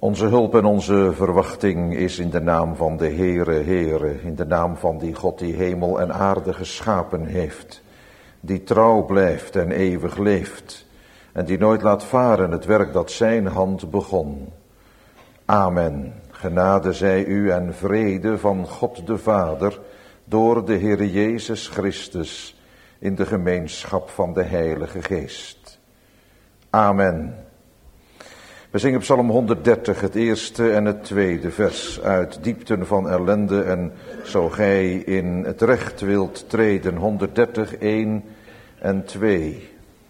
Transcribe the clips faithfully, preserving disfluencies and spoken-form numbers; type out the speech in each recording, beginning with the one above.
Onze hulp en onze verwachting is in de naam van de Heere, Heere, in de naam van die God die hemel en aarde geschapen heeft, die trouw blijft en eeuwig leeft en die nooit laat varen het werk dat zijn hand begon. Amen. Genade zij u en vrede van God de Vader door de Heere Jezus Christus in de gemeenschap van de Heilige Geest. Amen. We zingen Psalm honderddertig, het eerste en het tweede vers. Uit diepten van ellende en zo gij in het recht wilt treden. honderddertig, één en twee.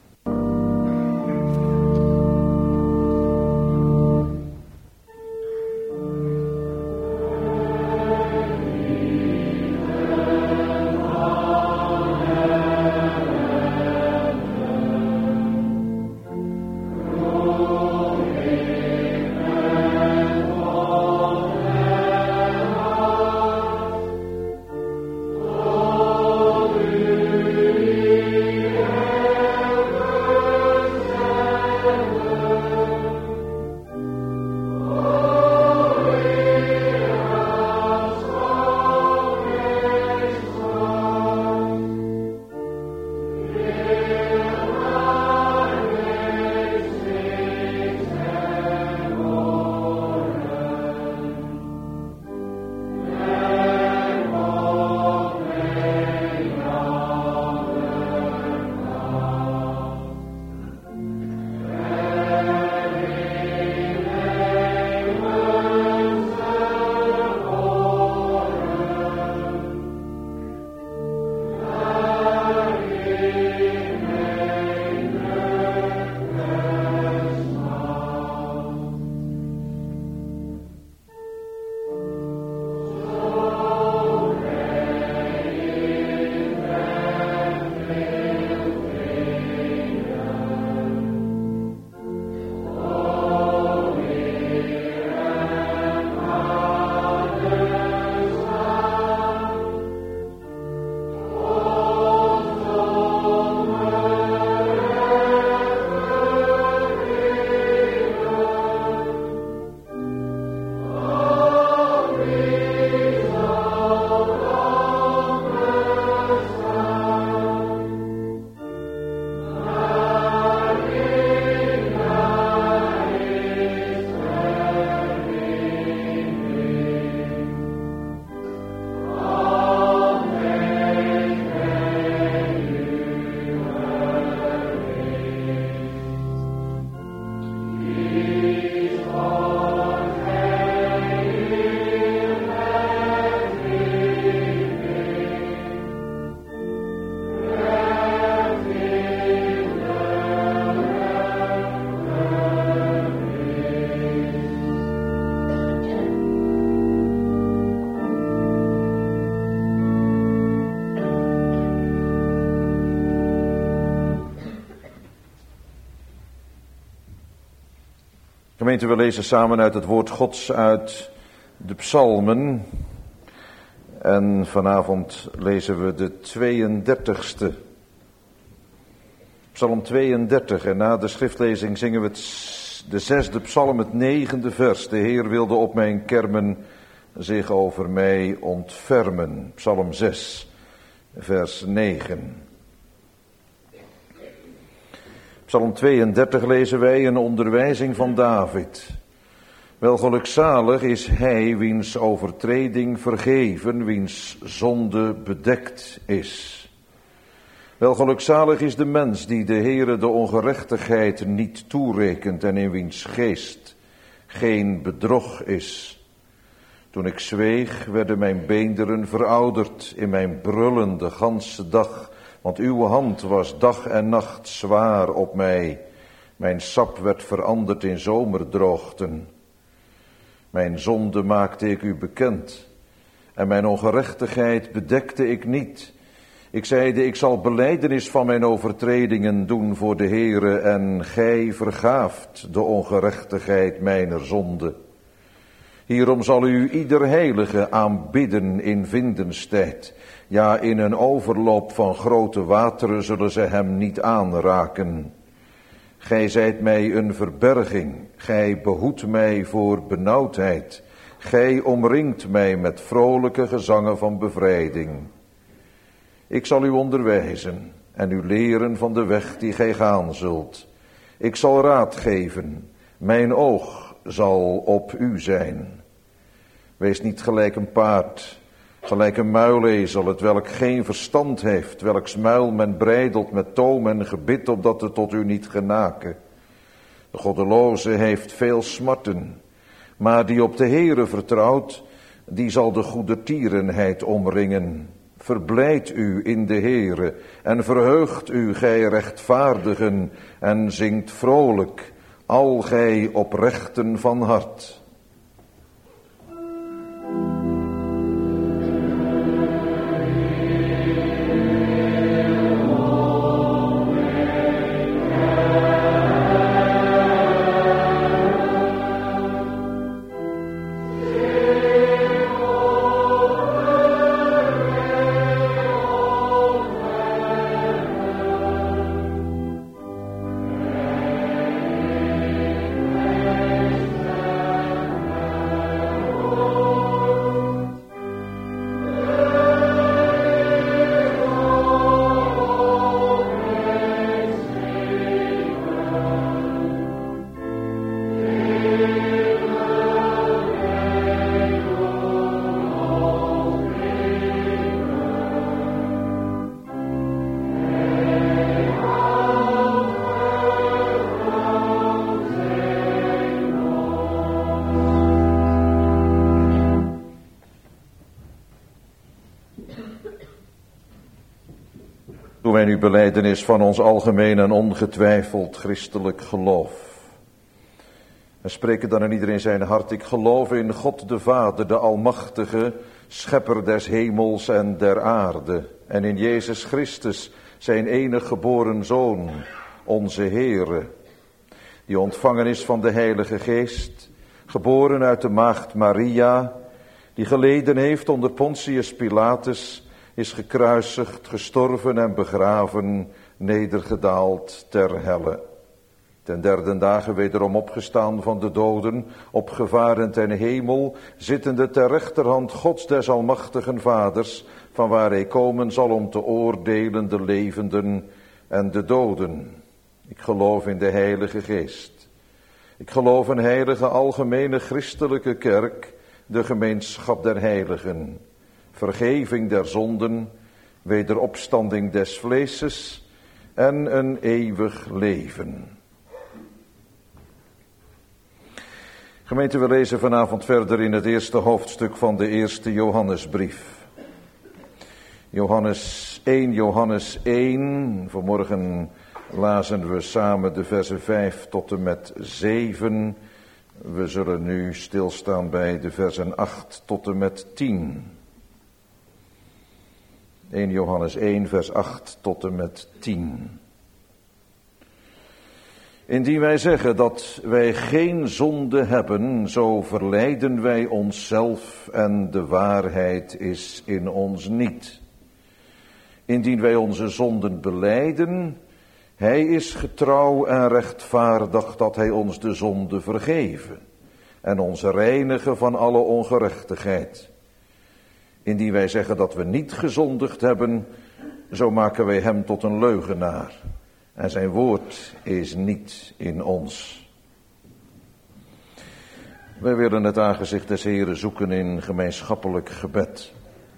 Gemeente, we lezen samen uit het woord Gods uit de psalmen. En vanavond lezen we de tweeëndertigste. Psalm tweeëndertig. En na de schriftlezing zingen we het, de zesde psalm, het negende vers. De Heer wilde op mijn kermen zich over mij ontfermen. Psalm zes, vers negen. Psalm tweeëndertig lezen wij een onderwijzing van David. Wel gelukzalig is hij wiens overtreding vergeven, wiens zonde bedekt is. Wel gelukzalig is de mens die de Heere de ongerechtigheid niet toerekent en in wiens geest geen bedrog is. Toen ik zweeg, werden mijn beenderen verouderd in mijn brullen de ganse dag. Want uw hand was dag en nacht zwaar op mij. Mijn sap werd veranderd in zomerdroogten. Mijn zonde maakte ik u bekend. En mijn ongerechtigheid bedekte ik niet. Ik zeide, ik zal belijdenis van mijn overtredingen doen voor de Heere. En gij vergaaft de ongerechtigheid mijner zonde. Hierom zal u ieder heilige aanbidden in vindenstijd. Ja, in een overloop van grote wateren zullen ze hem niet aanraken. Gij zijt mij een verberging, gij behoedt mij voor benauwdheid. Gij omringt mij met vrolijke gezangen van bevrijding. Ik zal u onderwijzen en u leren van de weg die gij gaan zult. Ik zal raad geven, mijn oog zal op u zijn. Wees niet gelijk een paard, gelijk een muilezel, het welk geen verstand heeft, welks muil men breidelt met toom en gebit, opdat het tot u niet genaken. De goddeloze heeft veel smarten, maar die op de Heere vertrouwt, die zal de goedertierenheid omringen. Verblijd u in de Heere en verheugt u, gij rechtvaardigen, en zingt vrolijk, al gij oprechten van hart. Doen wij nu belijdenis van ons algemeen en ongetwijfeld christelijk geloof. En spreken dan in iedereen zijn hart: ik geloof in God de Vader, de Almachtige, Schepper des hemels en der aarde. En in Jezus Christus, zijn enig geboren Zoon, onze Heere, die ontvangen is van de Heilige Geest, geboren uit de maagd Maria, die geleden heeft onder Pontius Pilatus, is gekruisigd, gestorven en begraven, nedergedaald ter helle. Ten derde dagen wederom opgestaan van de doden, opgevaren ten hemel, zittende ter rechterhand Gods des almachtigen Vaders, van waar hij komen zal om te oordelen de levenden en de doden. Ik geloof in de Heilige Geest. Ik geloof een heilige algemene christelijke kerk, de gemeenschap der heiligen, vergeving der zonden, wederopstanding des vleeses en een eeuwig leven. Gemeente, we lezen vanavond verder in het eerste hoofdstuk van de eerste Johannesbrief. Johannes één, Johannes één. Vanmorgen lazen we samen de versen vijf tot en met zeven. We zullen nu stilstaan bij de versen acht tot en met tien. eerste Johannes één, vers acht tot en met tien. Indien wij zeggen dat wij geen zonde hebben, zo verleiden wij onszelf en de waarheid is in ons niet. Indien wij onze zonden belijden, hij is getrouw en rechtvaardig dat hij ons de zonde vergeven en ons reinigen van alle ongerechtigheid. Indien wij zeggen dat we niet gezondigd hebben, zo maken wij hem tot een leugenaar. En zijn woord is niet in ons. Wij willen het aangezicht des Heren zoeken in gemeenschappelijk gebed.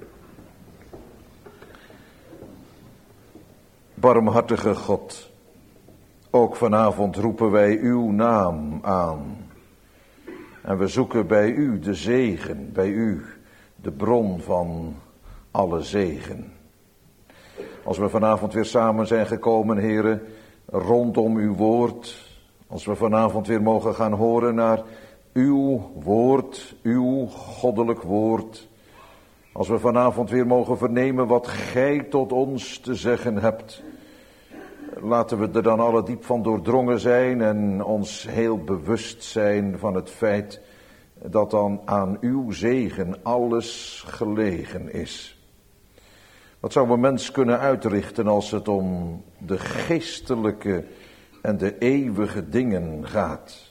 Barmhartige God, ook vanavond roepen wij uw naam aan. En we zoeken bij u de zegen, bij u de bron van alle zegen. Als we vanavond weer samen zijn gekomen, Heere, rondom uw woord. Als we vanavond weer mogen gaan horen naar uw woord, uw goddelijk woord. Als we vanavond weer mogen vernemen wat gij tot ons te zeggen hebt. Laten we er dan alle diep van doordrongen zijn en ons heel bewust zijn van het feit dat dan aan uw zegen alles gelegen is. Wat zou een mens kunnen uitrichten als het om de geestelijke en de eeuwige dingen gaat.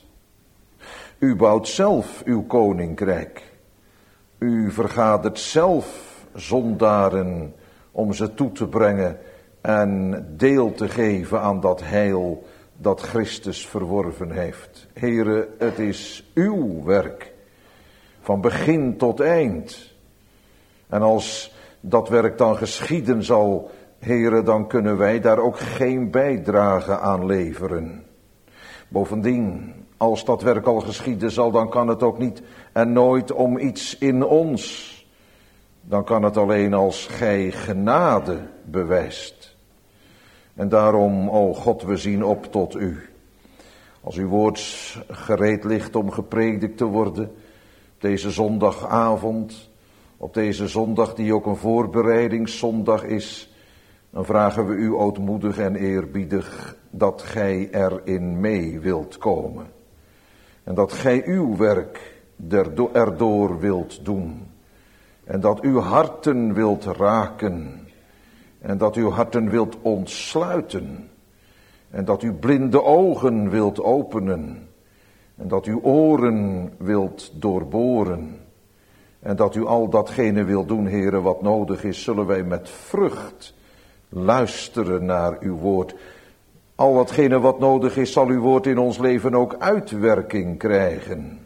U bouwt zelf uw koninkrijk. U vergadert zelf zondaren om ze toe te brengen en deel te geven aan dat heil dat Christus verworven heeft. Here, het is uw werk, van begin tot eind. En als dat werk dan geschieden zal, Here, dan kunnen wij daar ook geen bijdrage aan leveren. Bovendien, als dat werk al geschieden zal, dan kan het ook niet en nooit om iets in ons. Dan kan het alleen als gij genade bewijst. En daarom, o God, we zien op tot u. Als uw woord gereed ligt om gepredikt te worden, op deze zondagavond, op deze zondag die ook een voorbereidingszondag is, dan vragen we u ootmoedig en eerbiedig dat gij erin mee wilt komen. En dat gij uw werk erdoor wilt doen. En dat uw harten wilt raken. En dat uw harten wilt ontsluiten. En dat uw blinde ogen wilt openen. En dat uw oren wilt doorboren. En dat u al datgene wilt doen, Heere, wat nodig is, zullen wij met vrucht luisteren naar uw woord. Al datgene wat nodig is, zal uw woord in ons leven ook uitwerking krijgen.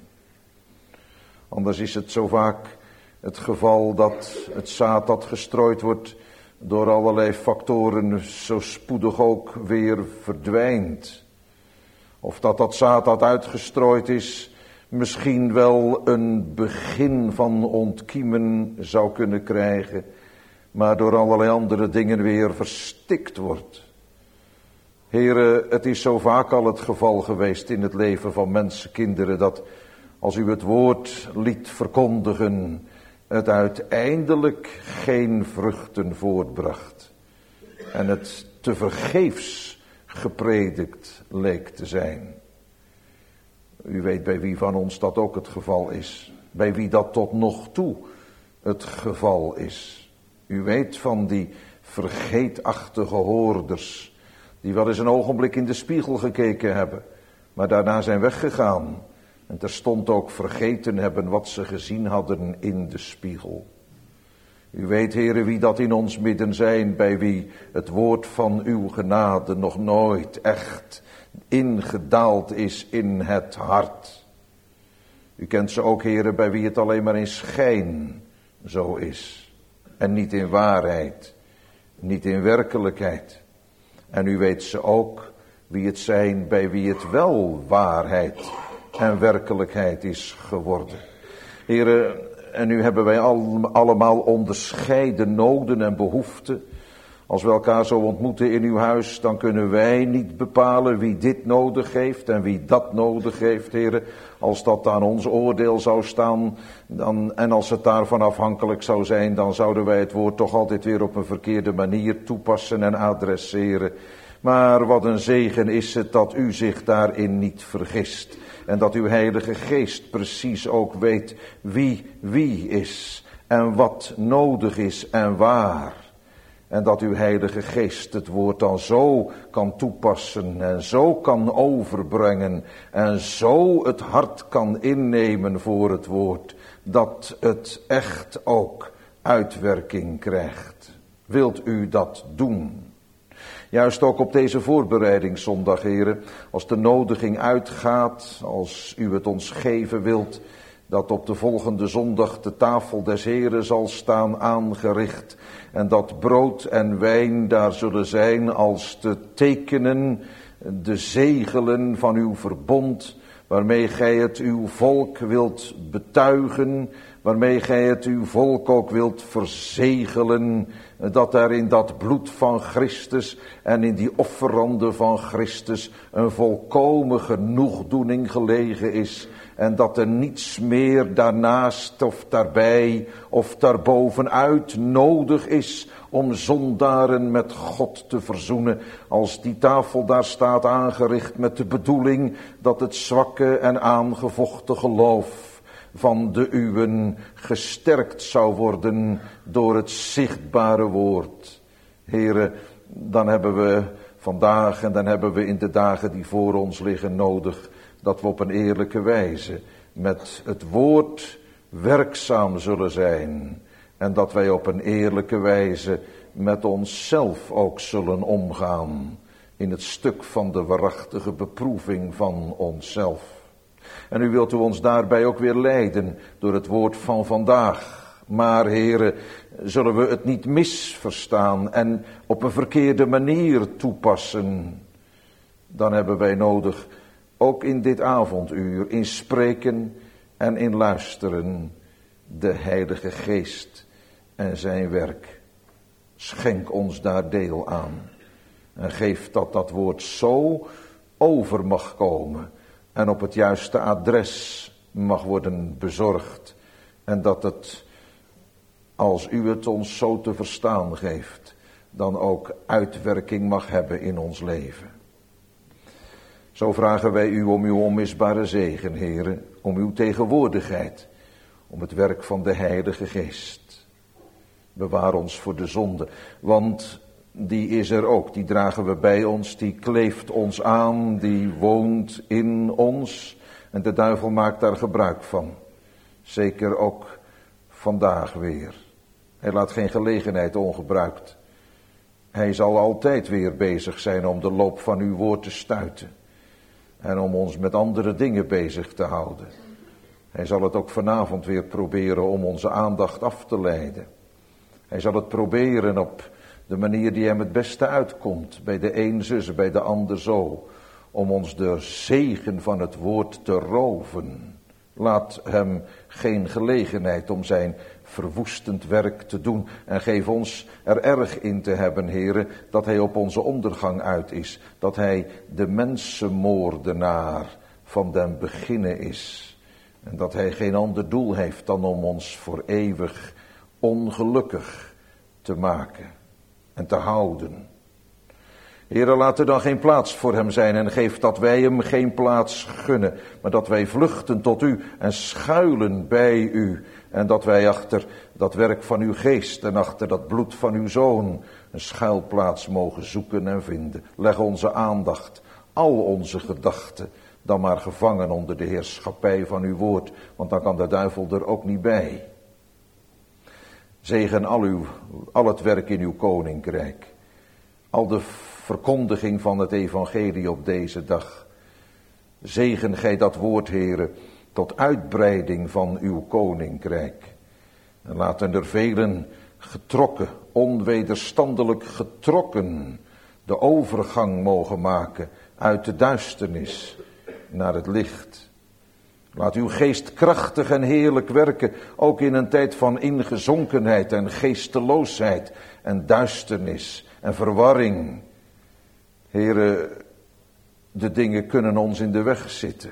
Anders is het zo vaak het geval dat het zaad dat gestrooid wordt door allerlei factoren zo spoedig ook weer verdwijnt. Of dat dat zaad dat uitgestrooid is misschien wel een begin van ontkiemen zou kunnen krijgen, maar door allerlei andere dingen weer verstikt wordt. Here, het is zo vaak al het geval geweest in het leven van mensenkinderen dat als u het woord liet verkondigen, het uiteindelijk geen vruchten voortbracht. En het tevergeefs gepredikt leek te zijn. U weet bij wie van ons dat ook het geval is. Bij wie dat tot nog toe het geval is. U weet van die vergeetachtige hoorders, die wel eens een ogenblik in de spiegel gekeken hebben, maar daarna zijn weggegaan. En terstond ook vergeten hebben wat ze gezien hadden in de spiegel. U weet, Heere, wie dat in ons midden zijn, bij wie het woord van uw genade nog nooit echt ingedaald is in het hart. U kent ze ook, Heere, bij wie het alleen maar in schijn zo is. En niet in waarheid, niet in werkelijkheid. En u weet ze ook, wie het zijn, bij wie het wel waarheid en werkelijkheid is geworden. Heere, en nu hebben wij al, allemaal onderscheiden noden en behoeften. Als we elkaar zo ontmoeten in uw huis, dan kunnen wij niet bepalen wie dit nodig heeft en wie dat nodig heeft, Heere. Als dat aan ons oordeel zou staan, dan, en als het daarvan afhankelijk zou zijn, dan zouden wij het woord toch altijd weer op een verkeerde manier toepassen en adresseren. Maar wat een zegen is het dat u zich daarin niet vergist. En dat uw Heilige Geest precies ook weet wie wie is en wat nodig is en waar. En dat uw Heilige Geest het woord dan zo kan toepassen en zo kan overbrengen en zo het hart kan innemen voor het woord, dat het echt ook uitwerking krijgt. Wilt u dat doen? Juist ook op deze voorbereidingszondag, heren, als de nodiging uitgaat, als u het ons geven wilt, dat op de volgende zondag de tafel des Heren zal staan aangericht en dat brood en wijn daar zullen zijn als de tekenen, de zegelen van uw verbond, waarmee gij het uw volk wilt betuigen, waarmee gij het uw volk ook wilt verzegelen, dat er in dat bloed van Christus en in die offeranden van Christus een volkomen genoegdoening gelegen is. En dat er niets meer daarnaast of daarbij of daarbovenuit nodig is om zondaren met God te verzoenen. Als die tafel daar staat aangericht met de bedoeling dat het zwakke en aangevochten geloof van de uwen gesterkt zou worden door het zichtbare woord. Here, dan hebben we vandaag en dan hebben we in de dagen die voor ons liggen nodig dat we op een eerlijke wijze met het woord werkzaam zullen zijn. En dat wij op een eerlijke wijze met onszelf ook zullen omgaan in het stuk van de waarachtige beproeving van onszelf. En u wilt u ons daarbij ook weer leiden door het woord van vandaag. Maar heren, zullen we het niet misverstaan en op een verkeerde manier toepassen, dan hebben wij nodig, ook in dit avonduur, in spreken en in luisteren, de Heilige Geest en zijn werk. Schenk ons daar deel aan. En geef dat dat woord zo over mag komen en op het juiste adres mag worden bezorgd. En dat het, als u het ons zo te verstaan geeft, dan ook uitwerking mag hebben in ons leven. Zo vragen wij u om uw onmisbare zegen, heren, om uw tegenwoordigheid, om het werk van de Heilige Geest. Bewaar ons voor de zonde, want die is er ook, die dragen we bij ons, die kleeft ons aan, die woont in ons en de duivel maakt daar gebruik van. Zeker ook vandaag weer. Hij laat geen gelegenheid ongebruikt. Hij zal altijd weer bezig zijn om de loop van uw woord te stuiten en om ons met andere dingen bezig te houden. Hij zal het ook vanavond weer proberen om onze aandacht af te leiden. Hij zal het proberen op de manier die hem het beste uitkomt, bij de een zus, bij de ander zo, om ons de zegen van het woord te roven. Laat hem geen gelegenheid om zijn verwoestend werk te doen en geef ons er erg in te hebben, heren, dat hij op onze ondergang uit is, dat hij de mensenmoordenaar van den beginnen is en dat hij geen ander doel heeft dan om ons voor eeuwig ongelukkig te maken en te houden. Heere, laat er dan geen plaats voor hem zijn en geef dat wij hem geen plaats gunnen, maar dat wij vluchten tot u en schuilen bij u en dat wij achter dat werk van uw geest en achter dat bloed van uw zoon een schuilplaats mogen zoeken en vinden. Leg onze aandacht, al onze gedachten, dan maar gevangen onder de heerschappij van uw woord, want dan kan de duivel er ook niet bij. Zegen al, uw, al het werk in uw koninkrijk, al de verkondiging van het evangelie op deze dag. Zegen gij dat woord, heren, tot uitbreiding van uw koninkrijk. En laten er velen getrokken, onwederstandelijk getrokken, de overgang mogen maken uit de duisternis naar het licht. Laat uw geest krachtig en heerlijk werken, ook in een tijd van ingezonkenheid en geesteloosheid en duisternis en verwarring. Heren, de dingen kunnen ons in de weg zitten.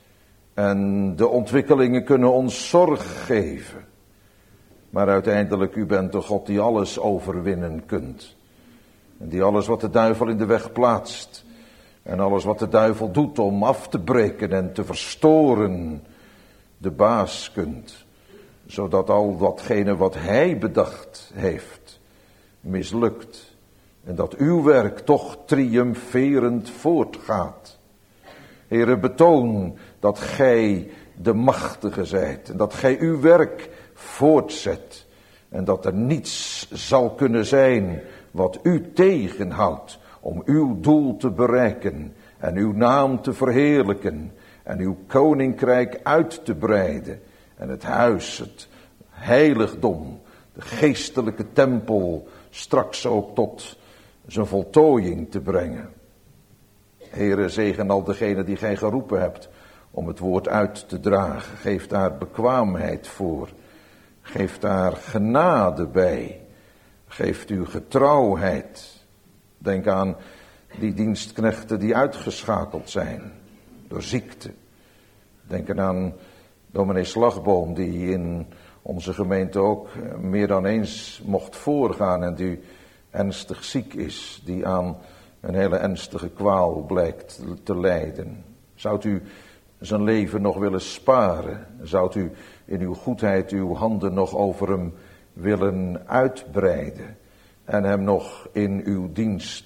En de ontwikkelingen kunnen ons zorg geven. Maar uiteindelijk, u bent de God die alles overwinnen kunt. En die alles wat de duivel in de weg plaatst. En alles wat de duivel doet om af te breken en te verstoren, de baas kunt. Zodat al datgene wat hij bedacht heeft, mislukt. En dat uw werk toch triomferend voortgaat. Heere, betoon dat gij de machtige zijt. En dat gij uw werk voortzet. En dat er niets zal kunnen zijn wat u tegenhoudt om uw doel te bereiken. En uw naam te verheerlijken. En uw koninkrijk uit te breiden. En het huis, het heiligdom, de geestelijke tempel straks ook tot zijn voltooiing te brengen. Heere, zegen al degenen die gij geroepen hebt om het woord uit te dragen. Geef daar bekwaamheid voor. Geef daar genade bij. Geef u getrouwheid. Denk aan die dienstknechten die uitgeschakeld zijn door ziekte. Denk aan dominee Slagboom die in onze gemeente ook meer dan eens mocht voorgaan en die ernstig ziek is, die aan een hele ernstige kwaal blijkt te lijden. Zou u zijn leven nog willen sparen? Zou u in uw goedheid uw handen nog over hem willen uitbreiden en hem nog in uw dienst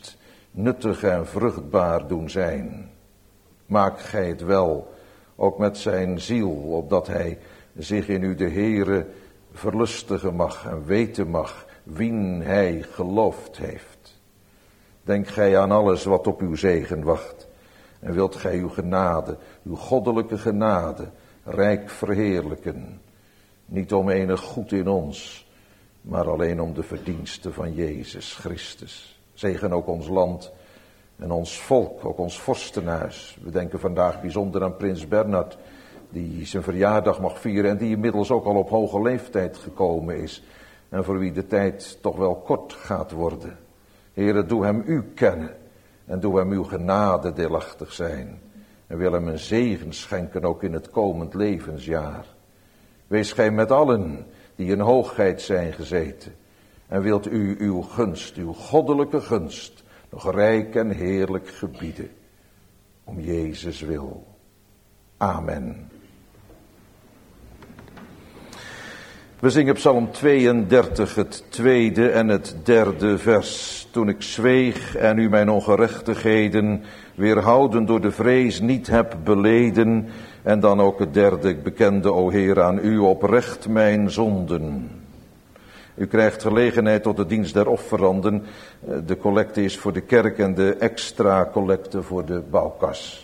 nuttig en vruchtbaar doen zijn. Maak gij het wel, ook met zijn ziel, opdat hij zich in u de Heere verlustigen mag en weten mag wien hij geloofd heeft. Denk gij aan alles wat op uw zegen wacht. En wilt gij uw genade, uw goddelijke genade, rijk verheerlijken. Niet om enig goed in ons, maar alleen om de verdiensten van Jezus Christus. Zegen ook ons land en ons volk, ook ons vorstenhuis. We denken vandaag bijzonder aan prins Bernhard, die zijn verjaardag mag vieren en die inmiddels ook al op hoge leeftijd gekomen is. En voor wie de tijd toch wel kort gaat worden. Heere, doe hem u kennen en doe hem uw genade deelachtig zijn. En wil hem een zegen schenken ook in het komend levensjaar. Wees gij met allen die in hoogheid zijn gezeten. En wilt u uw gunst, uw goddelijke gunst, nog rijk en heerlijk gebieden. Om Jezus wil. Amen. We zingen Psalm tweeëndertig, het tweede en het derde vers. Toen ik zweeg en u mijn ongerechtigheden weerhouden door de vrees niet heb beleden. En dan ook het derde, ik bekende, o Heer, aan u oprecht mijn zonden. U krijgt gelegenheid tot de dienst der offeranden. De collecte is voor de kerk en de extra collecte voor de bouwkas.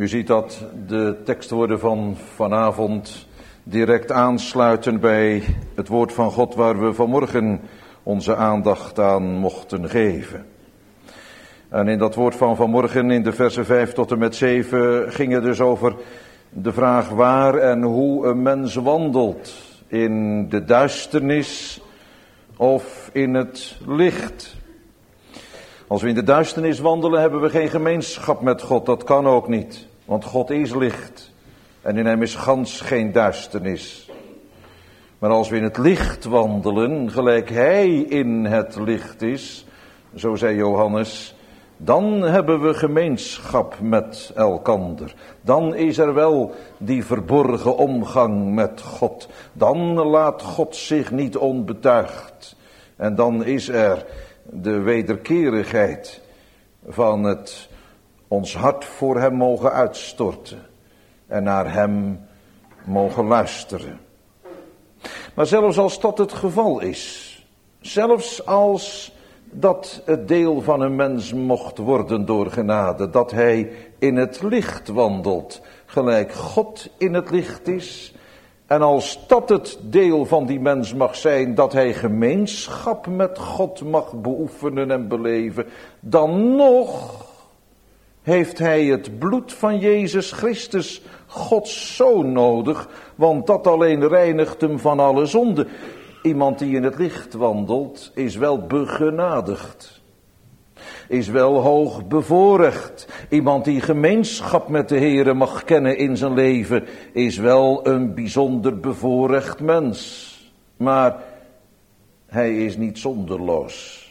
U ziet dat de tekstwoorden van vanavond direct aansluiten bij het woord van God waar we vanmorgen onze aandacht aan mochten geven. En in dat woord van vanmorgen, in de versen vijf tot en met zeven, ging het dus over de vraag waar en hoe een mens wandelt. In de duisternis of in het licht. Als we in de duisternis wandelen, hebben we geen gemeenschap met God. Dat kan ook niet, want God is licht. En in hem is gans geen duisternis. Maar als we in het licht wandelen, gelijk hij in het licht is, zo zei Johannes, dan hebben we gemeenschap met elkander. Dan is er wel die verborgen omgang met God. Dan laat God zich niet onbetuigd. En dan is er de wederkerigheid van het ons hart voor hem mogen uitstorten. En naar hem mogen luisteren. Maar zelfs als dat het geval is, zelfs als dat het deel van een mens mocht worden door genade, dat hij in het licht wandelt, gelijk God in het licht is, en als dat het deel van die mens mag zijn, dat hij gemeenschap met God mag beoefenen en beleven, dan nog heeft hij het bloed van Jezus Christus, Gods Zoon, nodig, want dat alleen reinigt hem van alle zonde. Iemand die in het licht wandelt, is wel begenadigd, is wel hoog bevoorrecht. Iemand die gemeenschap met de Heere mag kennen in zijn leven, is wel een bijzonder bevoorrecht mens. Maar hij is niet zonderloos.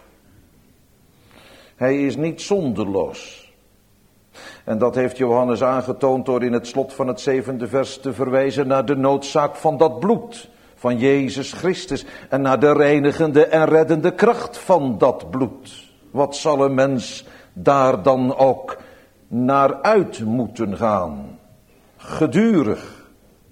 Hij is niet zonderloos. En dat heeft Johannes aangetoond door in het slot van het zevende vers te verwijzen naar de noodzaak van dat bloed van Jezus Christus en naar de reinigende en reddende kracht van dat bloed. Wat zal een mens daar dan ook naar uit moeten gaan? Gedurig.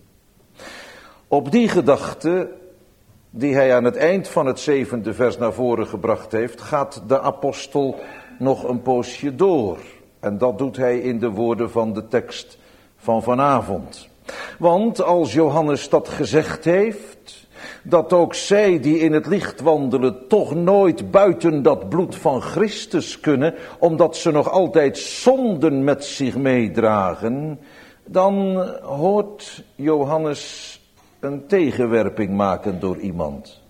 Op die gedachte die hij aan het eind van het zevende vers naar voren gebracht heeft, gaat de apostel nog een poosje door. En dat doet hij in de woorden van de tekst van vanavond. Want als Johannes dat gezegd heeft, dat ook zij die in het licht wandelen toch nooit buiten dat bloed van Christus kunnen, omdat ze nog altijd zonden met zich meedragen, dan hoort Johannes een tegenwerping maken door iemand.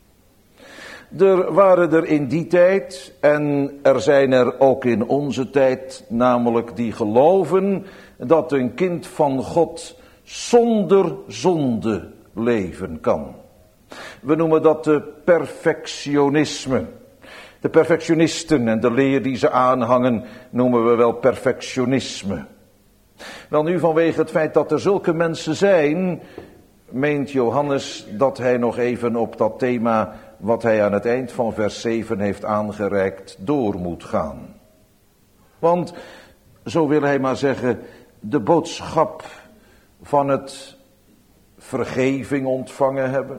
Er waren er in die tijd, en er zijn er ook in onze tijd, namelijk die geloven dat een kind van God zonder zonde leven kan. We noemen dat de perfectionisme. De perfectionisten en de leer die ze aanhangen noemen we wel perfectionisme. Wel nu, vanwege het feit dat er zulke mensen zijn, meent Johannes dat hij nog even op dat thema wat hij aan het eind van vers zeven heeft aangereikt door moet gaan. Want, zo wil hij maar zeggen, de boodschap van het vergeving ontvangen hebben,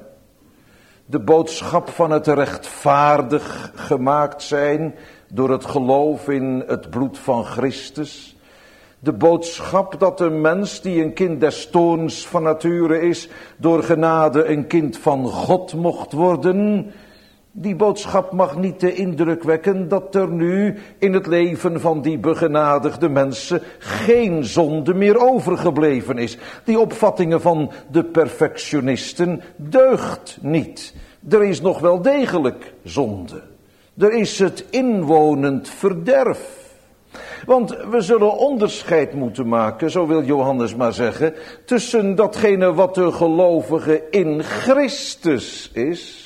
de boodschap van het rechtvaardig gemaakt zijn door het geloof in het bloed van Christus, de boodschap dat een mens die een kind des toorns van nature is, door genade een kind van God mocht worden, die boodschap mag niet de indruk wekken dat er nu in het leven van die begenadigde mensen geen zonde meer overgebleven is. Die opvattingen van de perfectionisten deugt niet. Er is nog wel degelijk zonde. Er is het inwonend verderf. Want we zullen onderscheid moeten maken, zo wil Johannes maar zeggen, tussen datgene wat de gelovige in Christus is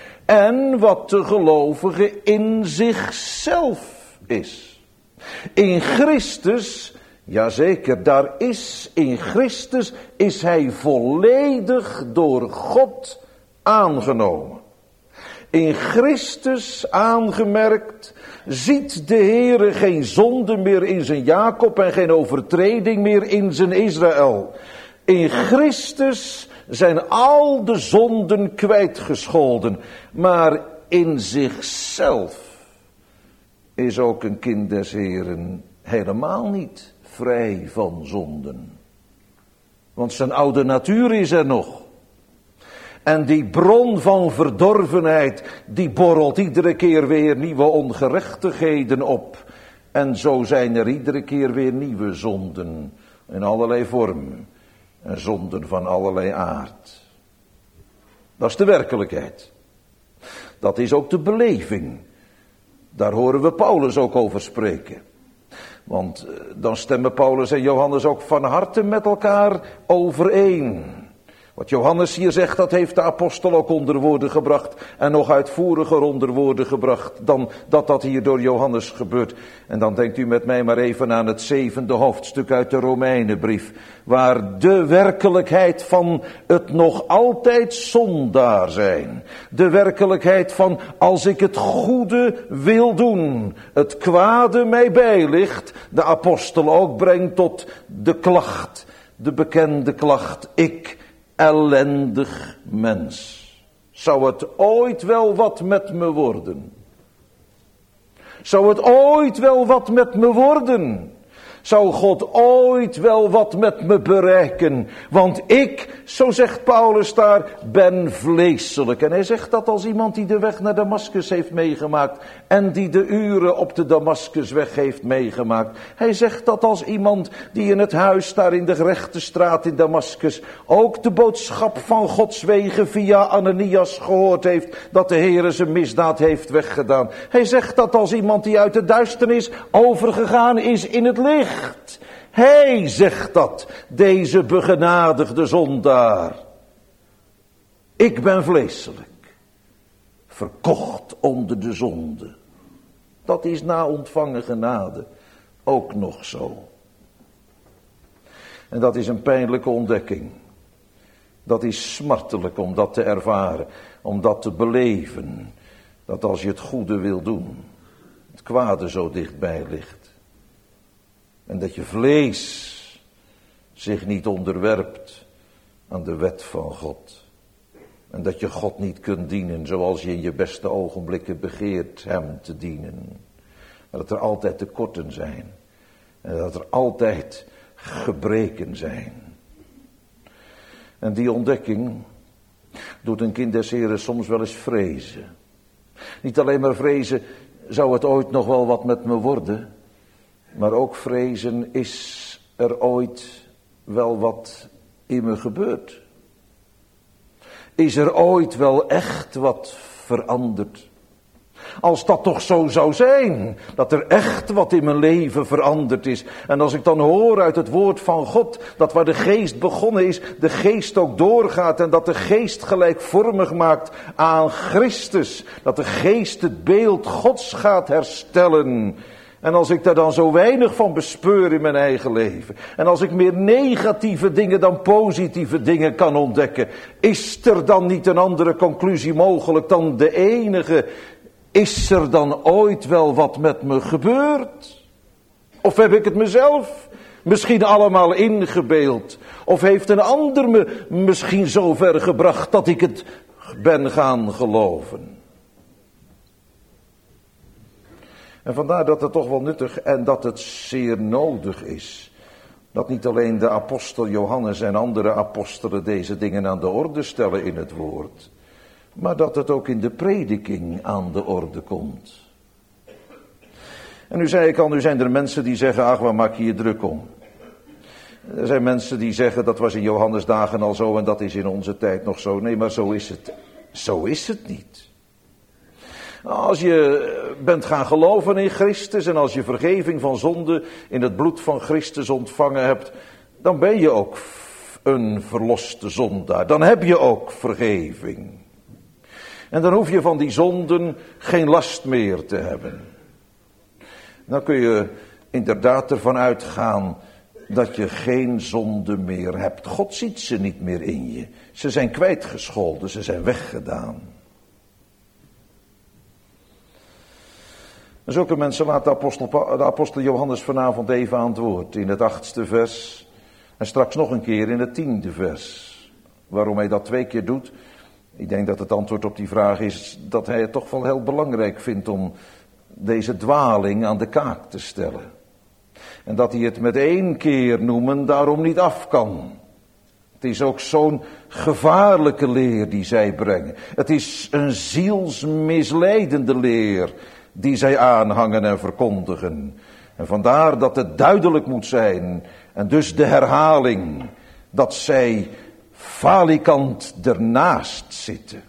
en wat de gelovige in zichzelf is. In Christus, jazeker, daar is in Christus, is hij volledig door God aangenomen. In Christus aangemerkt, ziet de Heere geen zonde meer in zijn Jacob en geen overtreding meer in zijn Israël. In Christus zijn al de zonden kwijtgescholden, maar in zichzelf is ook een kind des Heeren helemaal niet vrij van zonden. Want zijn oude natuur is er nog. En die bron van verdorvenheid, die borrelt iedere keer weer nieuwe ongerechtigheden op. En zo zijn er iedere keer weer nieuwe zonden in allerlei vormen. En zonden van allerlei aard. Dat is de werkelijkheid. Dat is ook de beleving. Daar horen we Paulus ook over spreken. Want dan stemmen Paulus en Johannes ook van harte met elkaar overeen. Wat Johannes hier zegt, dat heeft de apostel ook onder woorden gebracht. En nog uitvoeriger onder woorden gebracht dan dat dat hier door Johannes gebeurt. En dan denkt u met mij maar even aan het zevende hoofdstuk uit de Romeinenbrief. Waar de werkelijkheid van het nog altijd zondaar zijn. De werkelijkheid van als ik het goede wil doen, het kwade mij bijligt. De apostel ook brengt tot de klacht, de bekende klacht. Ik ellendig mens. Zou het ooit wel wat met me worden? Zou het ooit wel wat met me worden? Zou God ooit wel wat met me bereiken? Want ik, zo zegt Paulus daar, ben vleeselijk. En hij zegt dat als iemand die de weg naar Damaskus heeft meegemaakt. En die de uren op de Damaskusweg heeft meegemaakt. Hij zegt dat als iemand die in het huis daar in de rechte straat in Damaskus ook de boodschap van Gods wegen via Ananias gehoord heeft. Dat de Heere zijn misdaad heeft weggedaan. Hij zegt dat als iemand die uit de duisternis overgegaan is in het licht. Hij zegt dat, deze begenadigde zondaar. Ik ben vleeselijk, verkocht onder de zonde. Dat is na ontvangen genade ook nog zo. En dat is een pijnlijke ontdekking. Dat is smartelijk om dat te ervaren, om dat te beleven. Dat als je het goede wil doen, het kwade zo dichtbij ligt. En dat je vlees zich niet onderwerpt aan de wet van God. En dat je God niet kunt dienen zoals je in je beste ogenblikken begeert hem te dienen. Maar dat er altijd tekorten zijn. En dat er altijd gebreken zijn. En die ontdekking doet een kind des Heren soms wel eens vrezen. Niet alleen maar vrezen, zou het ooit nog wel wat met me worden? Maar ook vrezen, is er ooit wel wat in me gebeurd? Is er ooit wel echt wat veranderd? Als dat toch zo zou zijn, dat er echt wat in mijn leven veranderd is. En als ik dan hoor uit het woord van God, dat waar de geest begonnen is, de geest ook doorgaat. En dat de geest gelijkvormig maakt aan Christus. Dat de geest het beeld Gods gaat herstellen. En als ik daar dan zo weinig van bespeur in mijn eigen leven. En als ik meer negatieve dingen dan positieve dingen kan ontdekken. Is er dan niet een andere conclusie mogelijk dan de enige? Is er dan ooit wel wat met me gebeurd? Of heb ik het mezelf misschien allemaal ingebeeld? Of heeft een ander me misschien zo ver gebracht dat ik het ben gaan geloven? En vandaar dat het toch wel nuttig en dat het zeer nodig is. Dat niet alleen de apostel Johannes en andere apostelen deze dingen aan de orde stellen in het woord. Maar dat het ook in de prediking aan de orde komt. En nu zei ik al, nu zijn er mensen die zeggen, ach, waar maak je je druk om? Er zijn mensen die zeggen, dat was in Johannes dagen al zo en dat is in onze tijd nog zo. Nee, maar zo is het. Zo is het niet. Als je bent gaan geloven in Christus en als je vergeving van zonde in het bloed van Christus ontvangen hebt, dan ben je ook een verloste zondaar. Dan heb je ook vergeving. En dan hoef je van die zonden geen last meer te hebben. Dan kun je inderdaad ervan uitgaan dat je geen zonde meer hebt. God ziet ze niet meer in je. Ze zijn kwijtgescholden, ze zijn weggedaan. En zulke mensen laat de apostel, de apostel Johannes vanavond even aan het woord. In het achtste vers. En straks nog een keer in het tiende vers. Waarom hij dat twee keer doet. Ik denk dat het antwoord op die vraag is dat hij het toch wel heel belangrijk vindt om deze dwaling aan de kaak te stellen. En dat hij het met één keer noemen daarom niet af kan. Het is ook zo'n gevaarlijke leer die zij brengen. Het is een zielsmisleidende leer die zij aanhangen en verkondigen. En vandaar dat het duidelijk moet zijn, en dus de herhaling, dat zij falikant ernaast zitten.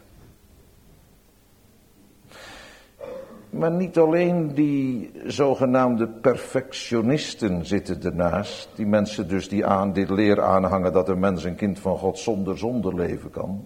Maar niet alleen die zogenaamde perfectionisten zitten ernaast. Die mensen dus die aan dit leer aanhangen dat een mens een kind van God zonder zonde leven kan.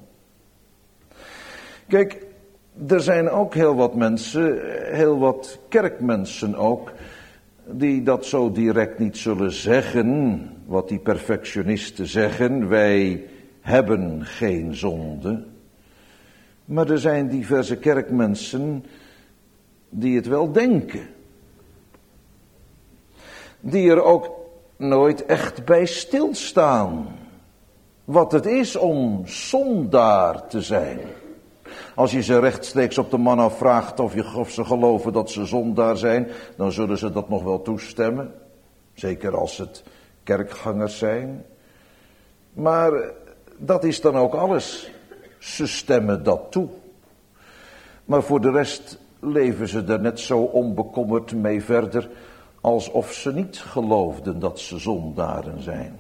Kijk, er zijn ook heel wat mensen, heel wat kerkmensen ook, die dat zo direct niet zullen zeggen, wat die perfectionisten zeggen. Wij hebben geen zonde. Maar er zijn diverse kerkmensen die het wel denken. Die er ook nooit echt bij stilstaan. Wat het is om zondaar te zijn. Als je ze rechtstreeks op de man afvraagt of, je, of ze geloven dat ze zondaar zijn, dan zullen ze dat nog wel toestemmen. Zeker als het kerkgangers zijn. Maar dat is dan ook alles. Ze stemmen dat toe. Maar voor de rest leven ze er net zo onbekommerd mee verder, alsof ze niet geloofden dat ze zondaren zijn.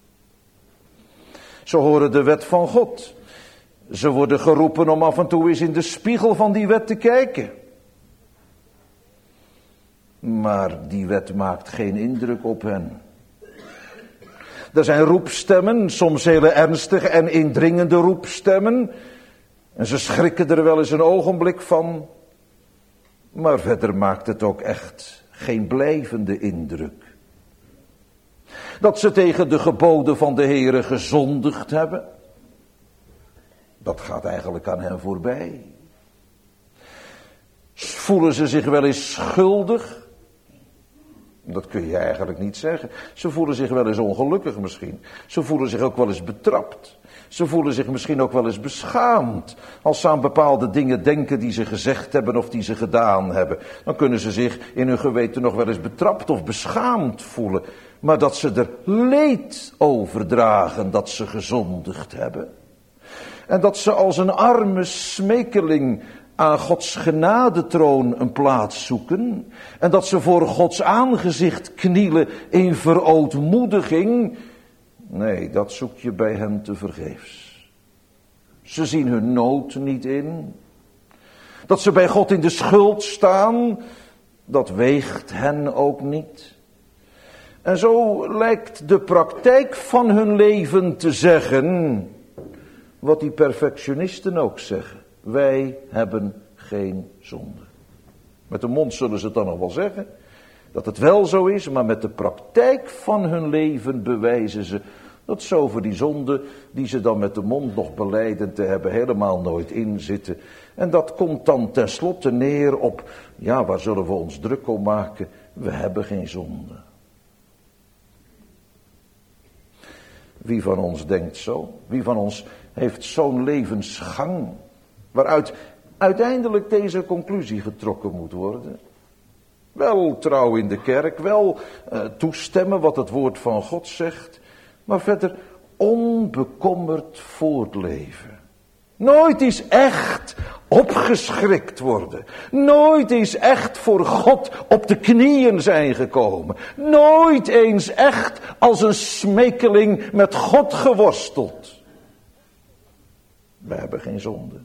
Ze horen de wet van God. Ze worden geroepen om af en toe eens in de spiegel van die wet te kijken. Maar die wet maakt geen indruk op hen. Er zijn roepstemmen, soms hele ernstige en indringende roepstemmen. En ze schrikken er wel eens een ogenblik van. Maar verder maakt het ook echt geen blijvende indruk. Dat ze tegen de geboden van de Heere gezondigd hebben, dat gaat eigenlijk aan hen voorbij. Voelen ze zich wel eens schuldig? Dat kun je eigenlijk niet zeggen. Ze voelen zich wel eens ongelukkig misschien. Ze voelen zich ook wel eens betrapt. Ze voelen zich misschien ook wel eens beschaamd. Als ze aan bepaalde dingen denken die ze gezegd hebben of die ze gedaan hebben. Dan kunnen ze zich in hun geweten nog wel eens betrapt of beschaamd voelen. Maar dat ze er leed over dragen dat ze gezondigd hebben. En dat ze als een arme smekeling aan Gods genadetroon een plaats zoeken. En dat ze voor Gods aangezicht knielen in verootmoediging. Nee, dat zoek je bij hen tevergeefs. Ze zien hun nood niet in. Dat ze bij God in de schuld staan, dat weegt hen ook niet. En zo lijkt de praktijk van hun leven te zeggen wat die perfectionisten ook zeggen. Wij hebben geen zonde. Met de mond zullen ze het dan nog wel zeggen, dat het wel zo is, maar met de praktijk van hun leven bewijzen ze dat zo voor die zonde, die ze dan met de mond nog belijden te hebben, helemaal nooit inzitten. En dat komt dan tenslotte neer op, ja, waar zullen we ons druk om maken? We hebben geen zonde. Wie van ons denkt zo? Wie van ons heeft zo'n levensgang, waaruit uiteindelijk deze conclusie getrokken moet worden? Wel trouw in de kerk, wel uh, toestemmen wat het woord van God zegt, maar verder onbekommerd voortleven. Nooit eens echt opgeschrikt worden. Nooit eens echt voor God op de knieën zijn gekomen. Nooit eens echt als een smekeling met God geworsteld. We hebben geen zonde.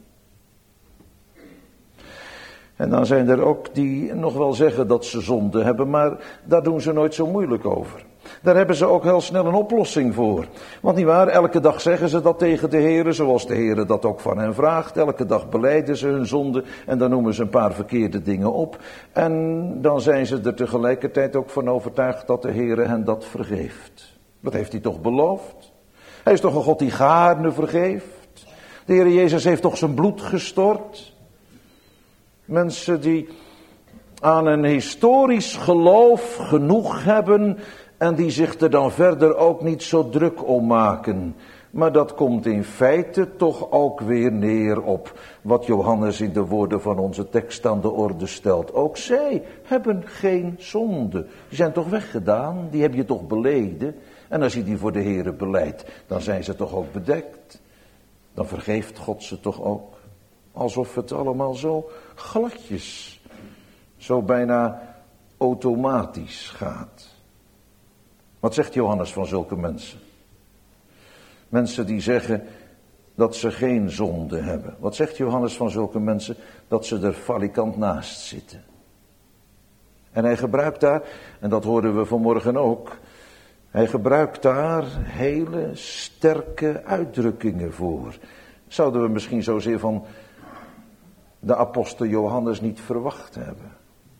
En dan zijn er ook die nog wel zeggen dat ze zonde hebben, maar daar doen ze nooit zo moeilijk over. Daar hebben ze ook heel snel een oplossing voor. Want nietwaar, elke dag zeggen ze dat tegen de Heere, zoals de Heere dat ook van hen vraagt. Elke dag belijden ze hun zonde en dan noemen ze een paar verkeerde dingen op. En dan zijn ze er tegelijkertijd ook van overtuigd dat de Heere hen dat vergeeft. Dat heeft hij toch beloofd? Hij is toch een God die gaarne vergeeft? De Heere Jezus heeft toch zijn bloed gestort? Mensen die aan een historisch geloof genoeg hebben en die zich er dan verder ook niet zo druk om maken. Maar dat komt in feite toch ook weer neer op wat Johannes in de woorden van onze tekst aan de orde stelt. Ook zij hebben geen zonde. Die zijn toch weggedaan, die heb je toch beleden. En als je die voor de Heere belijdt, dan zijn ze toch ook bedekt. Dan vergeeft God ze toch ook. Alsof het allemaal zo gladjes, zo bijna automatisch gaat. Wat zegt Johannes van zulke mensen? Mensen die zeggen dat ze geen zonde hebben. Wat zegt Johannes van zulke mensen? Dat ze er valikant naast zitten. En hij gebruikt daar, en dat hoorden we vanmorgen ook, hij gebruikt daar hele sterke uitdrukkingen voor. Zouden we misschien zozeer van de apostel Johannes niet verwacht hebben.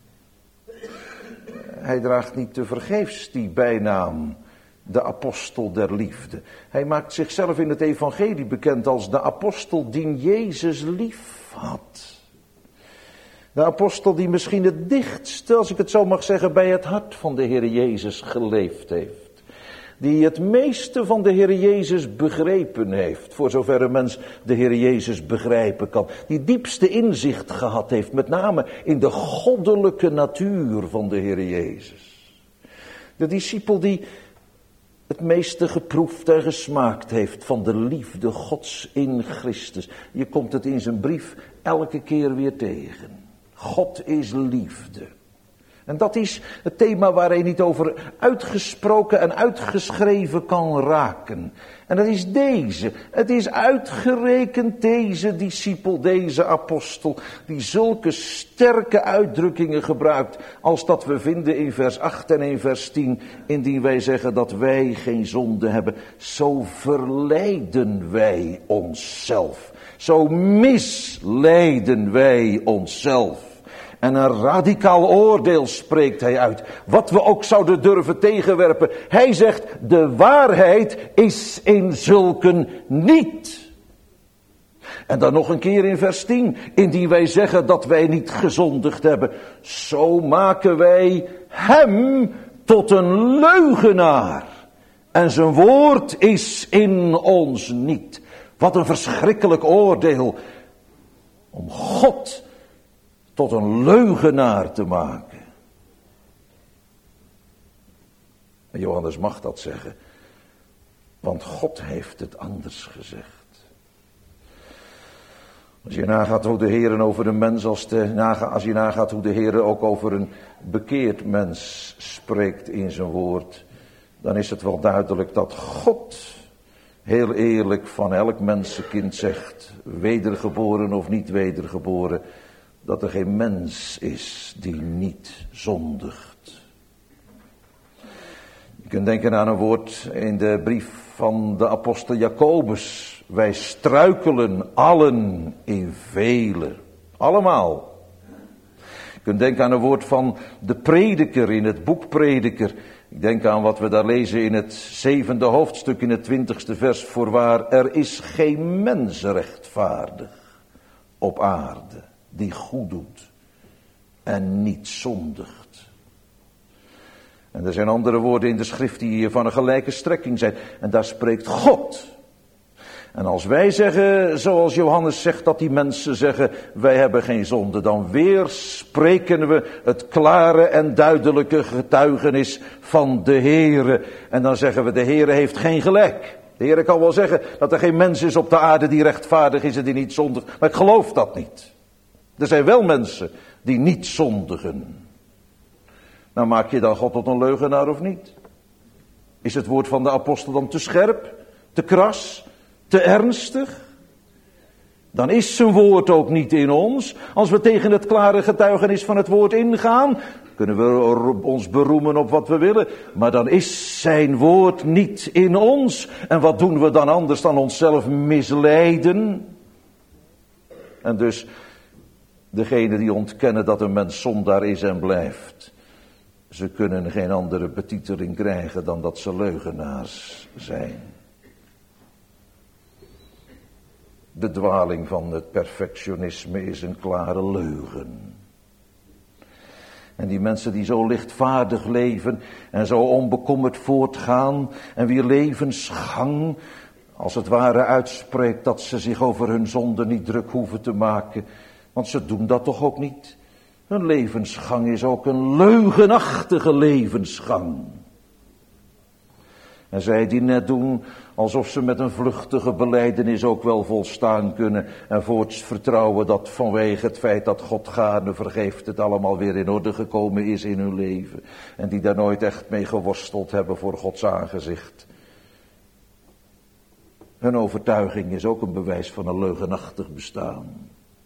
Hij draagt niet tevergeefs die bijnaam, de apostel der liefde. Hij maakt zichzelf in het evangelie bekend als de apostel die Jezus lief had. De apostel die misschien het dichtste, als ik het zo mag zeggen, bij het hart van de Heer Jezus geleefd heeft. Die het meeste van de Heer Jezus begrepen heeft, voor zover een mens de Heer Jezus begrijpen kan. Die diepste inzicht gehad heeft, met name in de goddelijke natuur van de Heer Jezus. De discipel die het meeste geproefd en gesmaakt heeft van de liefde Gods in Christus. Je komt het in zijn brief elke keer weer tegen. God is liefde. En dat is het thema waar hij niet over uitgesproken en uitgeschreven kan raken. En dat is deze. Het is uitgerekend deze discipel, deze apostel, die zulke sterke uitdrukkingen gebruikt als dat we vinden in vers acht en in vers tien. Indien wij zeggen dat wij geen zonde hebben, zo verleiden wij onszelf. Zo misleiden wij onszelf. En een radicaal oordeel spreekt hij uit. Wat we ook zouden durven tegenwerpen. Hij zegt, de waarheid is in zulken niet. En dan nog een keer in vers tien. Indien wij zeggen dat wij niet gezondigd hebben. Zo maken wij hem tot een leugenaar. En zijn woord is in ons niet. Wat een verschrikkelijk oordeel. Om God tot een leugenaar te maken. En Johannes mag dat zeggen. Want God heeft het anders gezegd. Als je nagaat hoe de Heer over een mens, als, de, als je nagaat hoe de Heer ook over een bekeerd mens spreekt in zijn woord, dan is het wel duidelijk dat God heel eerlijk van elk mensenkind zegt, wedergeboren of niet wedergeboren, dat er geen mens is die niet zondigt. Je kunt denken aan een woord in de brief van de apostel Jacobus. Wij struikelen allen in vele. Allemaal. Je kunt denken aan een woord van de prediker in het boek Prediker. Ik denk aan wat we daar lezen in het zevende hoofdstuk in het twintigste vers. Voorwaar, er is geen mens rechtvaardig op aarde die goed doet en niet zondigt. En er zijn andere woorden in de schrift die hier van een gelijke strekking zijn. En daar spreekt God. En als wij zeggen, zoals Johannes zegt, dat die mensen zeggen, wij hebben geen zonde, dan weerspreken we het klare en duidelijke getuigenis van de Heere. En dan zeggen we, de Heere heeft geen gelijk. De Heere kan wel zeggen dat er geen mens is op de aarde die rechtvaardig is en die niet zondigt. Maar ik geloof dat niet. Er zijn wel mensen die niet zondigen. Nou, maak je dan God tot een leugenaar of niet? Is het woord van de apostel dan te scherp, te kras, te ernstig? Dan is zijn woord ook niet in ons. Als we tegen het klare getuigenis van het woord ingaan, kunnen we ons beroemen op wat we willen. Maar dan is zijn woord niet in ons. En wat doen we dan anders dan onszelf misleiden? En dus degene die ontkennen dat een mens zondaar is en blijft, ze kunnen geen andere betiteling krijgen dan dat ze leugenaars zijn. De dwaling van het perfectionisme is een klare leugen. En die mensen die zo lichtvaardig leven en zo onbekommerd voortgaan en wie levensgang als het ware uitspreekt dat ze zich over hun zonde niet druk hoeven te maken. Want ze doen dat toch ook niet. Hun levensgang is ook een leugenachtige levensgang. En zij die net doen alsof ze met een vluchtige belijdenis ook wel volstaan kunnen. En voorts vertrouwen dat vanwege het feit dat God gaarne vergeeft het allemaal weer in orde gekomen is in hun leven. En die daar nooit echt mee geworsteld hebben voor Gods aangezicht. Hun overtuiging is ook een bewijs van een leugenachtig bestaan.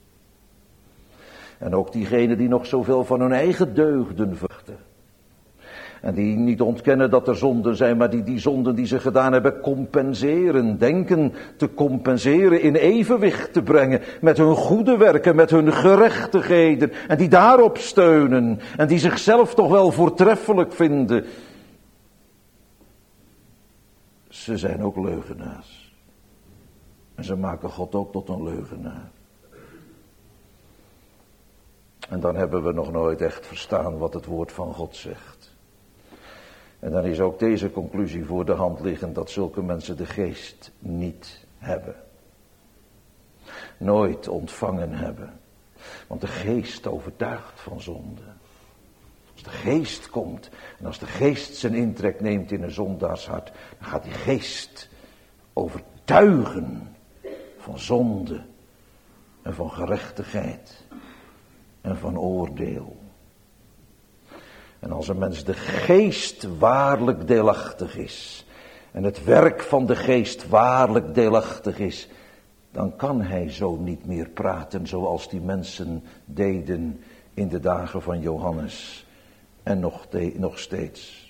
En ook diegenen die nog zoveel van hun eigen deugden vruchten. En die niet ontkennen dat er zonden zijn, maar die die zonden die ze gedaan hebben compenseren. Denken te compenseren, in evenwicht te brengen met hun goede werken, met hun gerechtigheden. En die daarop steunen. En die zichzelf toch wel voortreffelijk vinden. Ze zijn ook leugenaars. En ze maken God ook tot een leugenaar. En dan hebben we nog nooit echt verstaan wat het woord van God zegt. En dan is ook deze conclusie voor de hand liggend, dat zulke mensen de geest niet hebben. Nooit ontvangen hebben. Want de geest overtuigt van zonde. Als de geest komt en als de geest zijn intrek neemt in een zondaarshart, dan gaat die geest overtuigen van zonde en van gerechtigheid en van oordeel. En als een mens de geest waarlijk deelachtig is, en het werk van de geest waarlijk deelachtig is, dan kan hij zo niet meer praten zoals die mensen deden in de dagen van Johannes. En nog, de, nog steeds.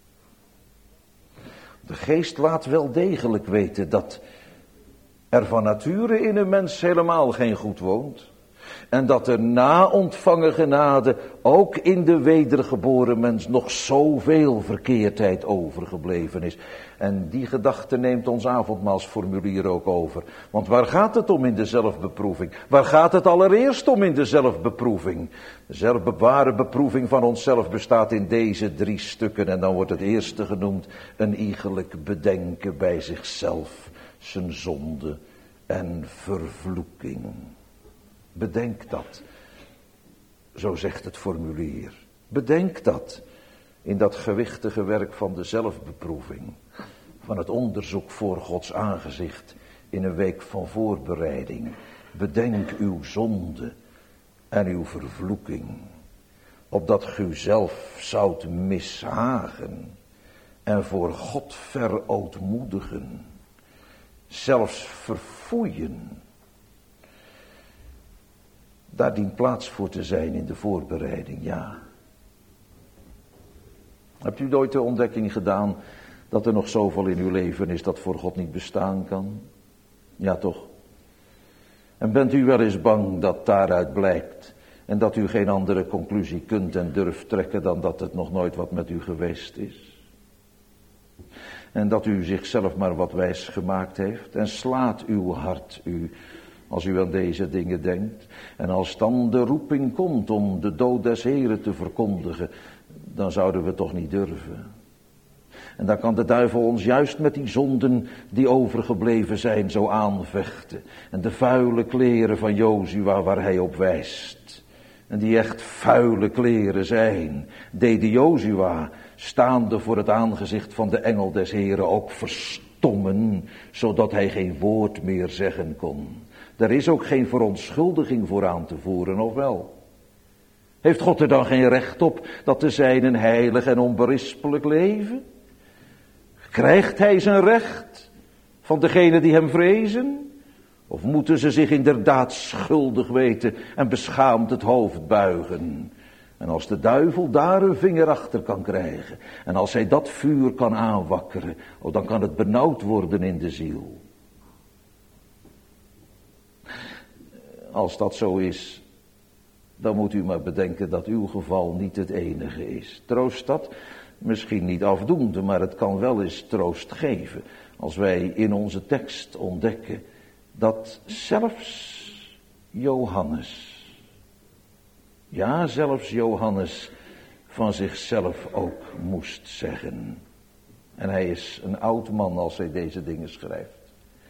De geest laat wel degelijk weten dat er van nature in een mens helemaal geen goed woont. En dat er na ontvangen genade ook in de wedergeboren mens nog zoveel verkeerdheid overgebleven is. En die gedachte neemt ons avondmaalsformulier ook over. Want waar gaat het om in de zelfbeproeving? Waar gaat het allereerst om in de zelfbeproeving? De zelfbeware beproeving van onszelf bestaat in deze drie stukken. En dan wordt het eerste genoemd een iegelijk bedenken bij zichzelf, zijn zonde en vervloeking. Bedenk dat, zo zegt het formulier. Bedenk dat in dat gewichtige werk van de zelfbeproeving, van het onderzoek voor Gods aangezicht in een week van voorbereiding. Bedenk uw zonde en uw vervloeking, opdat gij zelf zoudt mishagen en voor God verootmoedigen, zelfs verfoeien. Daar dient plaats voor te zijn in de voorbereiding, ja. Hebt u nooit de ontdekking gedaan dat er nog zoveel in uw leven is dat voor God niet bestaan kan? Ja, toch? En bent u wel eens bang dat daaruit blijkt en dat u geen andere conclusie kunt en durft trekken dan dat het nog nooit wat met u geweest is? En dat u zichzelf maar wat wijs gemaakt heeft en slaat uw hart u als u aan deze dingen denkt. En als dan de roeping komt om de dood des Heren te verkondigen, dan zouden we toch niet durven. En dan kan de duivel ons juist met die zonden die overgebleven zijn zo aanvechten. En de vuile kleren van Jozua waar hij op wijst. En die echt vuile kleren zijn, deden Jozua staande voor het aangezicht van de engel des Heren ook verstommen, zodat hij geen woord meer zeggen kon. Er is ook geen verontschuldiging voor aan te voeren, of wel? Heeft God er dan geen recht op dat de zijnen heilig en onberispelijk leven? Krijgt hij zijn recht van degenen die hem vrezen? Of moeten ze zich inderdaad schuldig weten en beschaamd het hoofd buigen? En als de duivel daar een vinger achter kan krijgen, en als hij dat vuur kan aanwakkeren, oh, dan kan het benauwd worden in de ziel. Als dat zo is, dan moet u maar bedenken dat uw geval niet het enige is. Troost dat? Misschien niet afdoende, maar het kan wel eens troost geven. Als wij in onze tekst ontdekken dat zelfs Johannes, ja zelfs Johannes van zichzelf ook moest zeggen. En hij is een oud man als hij deze dingen schrijft.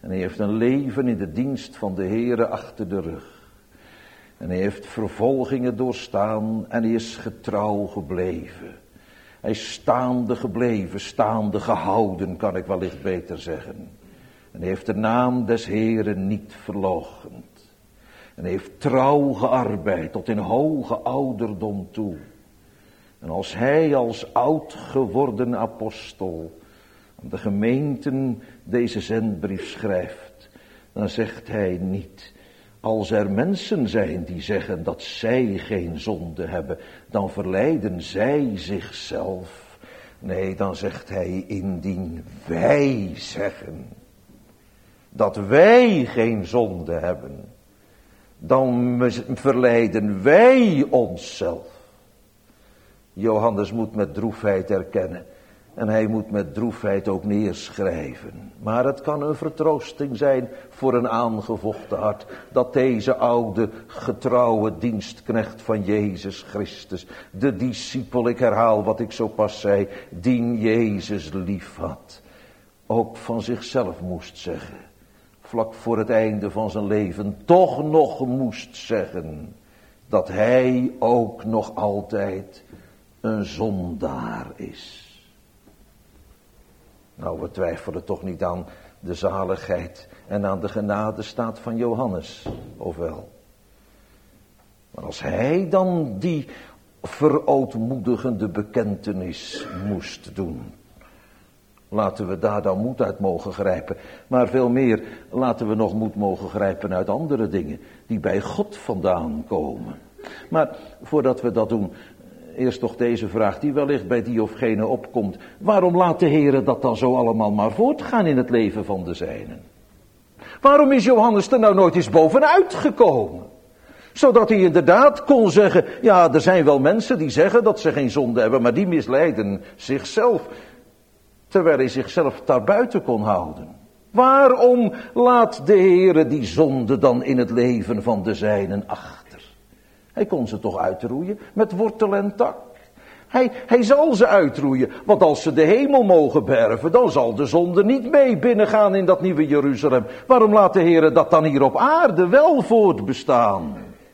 En hij heeft een leven in de dienst van de Heere achter de rug. En hij heeft vervolgingen doorstaan en hij is getrouw gebleven. Hij is staande gebleven, staande gehouden, kan ik wellicht beter zeggen. En hij heeft de naam des Heeren niet verloochend. En hij heeft trouw gearbeid tot in hoge ouderdom toe. En als hij als oud geworden apostel aan de gemeenten deze zendbrief schrijft, dan zegt hij niet: als er mensen zijn die zeggen dat zij geen zonde hebben, dan verleiden zij zichzelf. Nee, dan zegt hij: indien wij zeggen dat wij geen zonde hebben, dan verleiden wij onszelf. Johannes moet met droefheid erkennen. En hij moet met droefheid ook neerschrijven. Maar het kan een vertroosting zijn voor een aangevochten hart, dat deze oude, getrouwe dienstknecht van Jezus Christus, de discipel, ik herhaal wat ik zo pas zei, dien Jezus lief had, ook van zichzelf moest zeggen, vlak voor het einde van zijn leven, toch nog moest zeggen, dat hij ook nog altijd een zondaar is. Nou, we twijfelen toch niet aan de zaligheid en aan de genadestaat van Johannes, of wel? Maar als hij dan die verootmoedigende bekentenis moest doen, laten we daar dan moed uit mogen grijpen. Maar veel meer, laten we nog moed mogen grijpen uit andere dingen die bij God vandaan komen. Maar voordat we dat doen, eerst toch deze vraag die wellicht bij die of gene opkomt. Waarom laat de Heere dat dan zo allemaal maar voortgaan in het leven van de zijnen? Waarom is Johannes er nou nooit eens bovenuit gekomen? Zodat hij inderdaad kon zeggen, ja, er zijn wel mensen die zeggen dat ze geen zonde hebben, maar die misleiden zichzelf. Terwijl hij zichzelf daarbuiten kon houden. Waarom laat de Heere die zonde dan in het leven van de zijnen achter? Hij kon ze toch uitroeien met wortel en tak. Hij, hij zal ze uitroeien, want als ze de hemel mogen berven, dan zal de zonde niet mee binnengaan in dat nieuwe Jeruzalem. Waarom laat de Heere dat dan hier op aarde wel voortbestaan?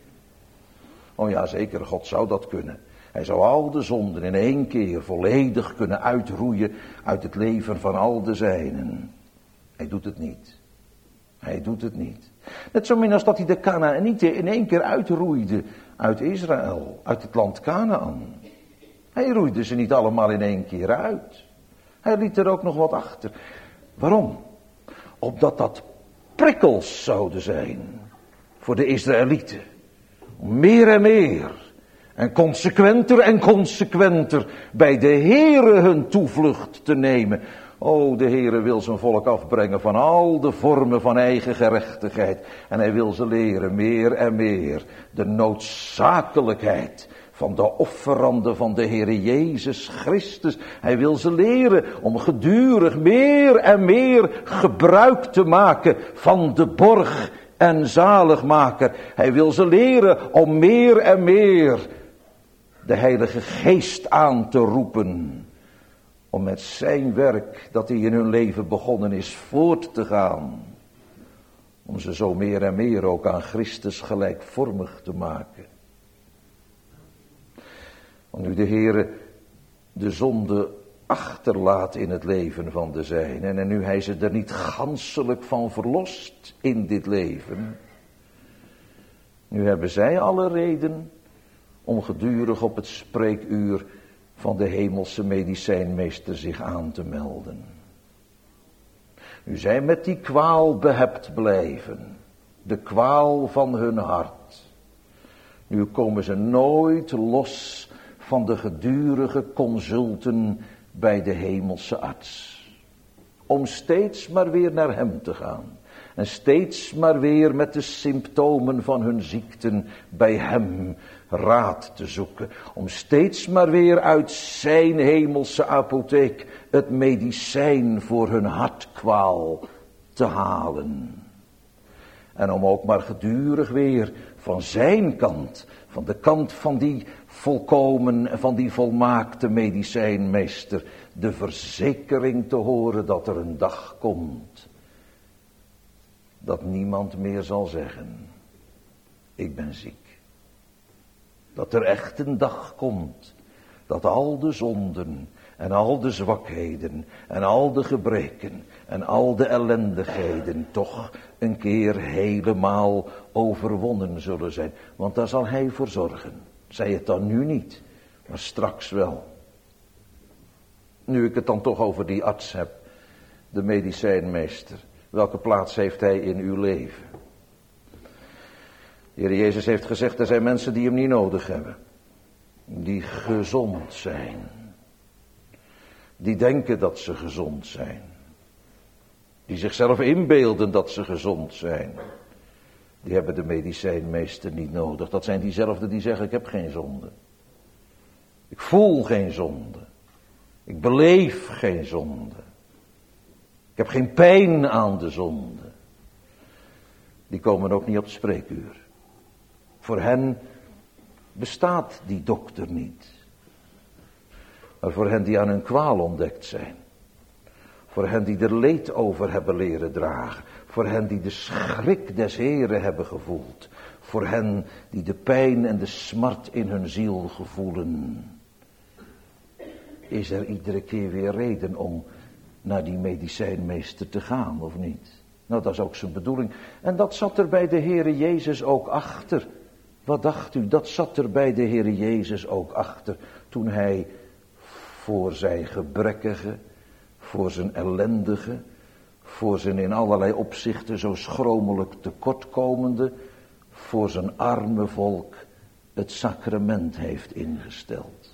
Oh ja, zeker, God zou dat kunnen. Hij zou al de zonden in één keer volledig kunnen uitroeien uit het leven van al de zijnen. Hij doet het niet. Hij doet het niet. Net zo min als dat hij de Kanaanieten in één keer uitroeide uit Israël, uit het land Kanaan. Hij roeide ze niet allemaal in één keer uit. Hij liet er ook nog wat achter. Waarom? Opdat dat prikkels zouden zijn voor de Israëlieten. Om meer en meer en consequenter en consequenter bij de Heere hun toevlucht te nemen. O, de Heere wil zijn volk afbrengen van al de vormen van eigen gerechtigheid. En hij wil ze leren meer en meer de noodzakelijkheid van de offeranden van de Heere Jezus Christus. Hij wil ze leren om gedurig meer en meer gebruik te maken van de borg en zaligmaker. Hij wil ze leren om meer en meer de Heilige Geest aan te roepen. Om met zijn werk dat hij in hun leven begonnen is voort te gaan. Om ze zo meer en meer ook aan Christus gelijkvormig te maken. Want nu de Heere de zonde achterlaat in het leven van de zijnen. En nu hij ze er niet ganselijk van verlost in dit leven. Nu hebben zij alle reden om gedurig op het spreekuur van de hemelse medicijnmeester zich aan te melden. Nu zij met die kwaal behept blijven, de kwaal van hun hart. Nu komen ze nooit los van de gedurige consulten bij de hemelse arts. Om steeds maar weer naar hem te gaan. En steeds maar weer met de symptomen van hun ziekten bij hem raad te zoeken. Om steeds maar weer uit zijn hemelse apotheek het medicijn voor hun hartkwaal te halen. En om ook maar gedurig weer van zijn kant, van de kant van die volkomen en van die volmaakte medicijnmeester, de verzekering te horen dat er een dag komt dat niemand meer zal zeggen, ik ben ziek. Dat er echt een dag komt, dat al de zonden en al de zwakheden en al de gebreken en al de ellendigheden toch een keer helemaal overwonnen zullen zijn. Want daar zal hij voor zorgen. Zij het dan nu niet, maar straks wel. Nu ik het dan toch over die arts heb, de medicijnmeester. Welke plaats heeft hij in uw leven? De Heer Jezus heeft gezegd, er zijn mensen die hem niet nodig hebben. Die gezond zijn. Die denken dat ze gezond zijn. Die zichzelf inbeelden dat ze gezond zijn. Die hebben de medicijnmeester niet nodig. Dat zijn diezelfde die zeggen, ik heb geen zonde. Ik voel geen zonde. Ik beleef geen zonde. Ik heb geen pijn aan de zonde. Die komen ook niet op het spreekuur. Voor hen bestaat die dokter niet. Maar voor hen die aan hun kwaal ontdekt zijn. Voor hen die er leed over hebben leren dragen. Voor hen die de schrik des Heren hebben gevoeld. Voor hen die de pijn en de smart in hun ziel gevoelen. Is er iedere keer weer reden om naar die medicijnmeester te gaan, of niet? Nou, dat is ook zijn bedoeling. En dat zat er bij de Heere Jezus ook achter. Wat dacht u? Dat zat er bij de Heere Jezus ook achter. Toen hij voor zijn gebrekkige, voor zijn ellendige, voor zijn in allerlei opzichten zo schromelijk tekortkomende, voor zijn arme volk het sacrament heeft ingesteld.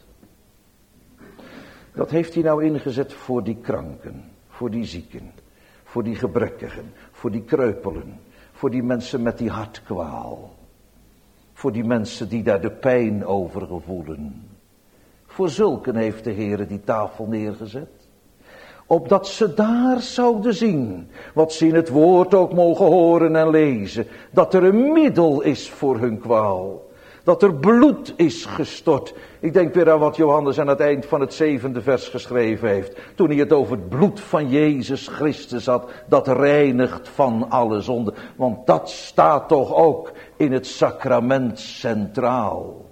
Dat heeft hij nou ingezet voor die kranken, voor die zieken, voor die gebrekkigen, voor die kreupelen, voor die mensen met die hartkwaal. Voor die mensen die daar de pijn over gevoelen. Voor zulken heeft de Heere die tafel neergezet. Opdat ze daar zouden zien, wat ze in het woord ook mogen horen en lezen. Dat er een middel is voor hun kwaal. Dat er bloed is gestort. Ik denk weer aan wat Johannes aan het eind van het zevende vers geschreven heeft. Toen hij het over het bloed van Jezus Christus had. Dat reinigt van alle zonde. Want dat staat toch ook in het sacrament centraal.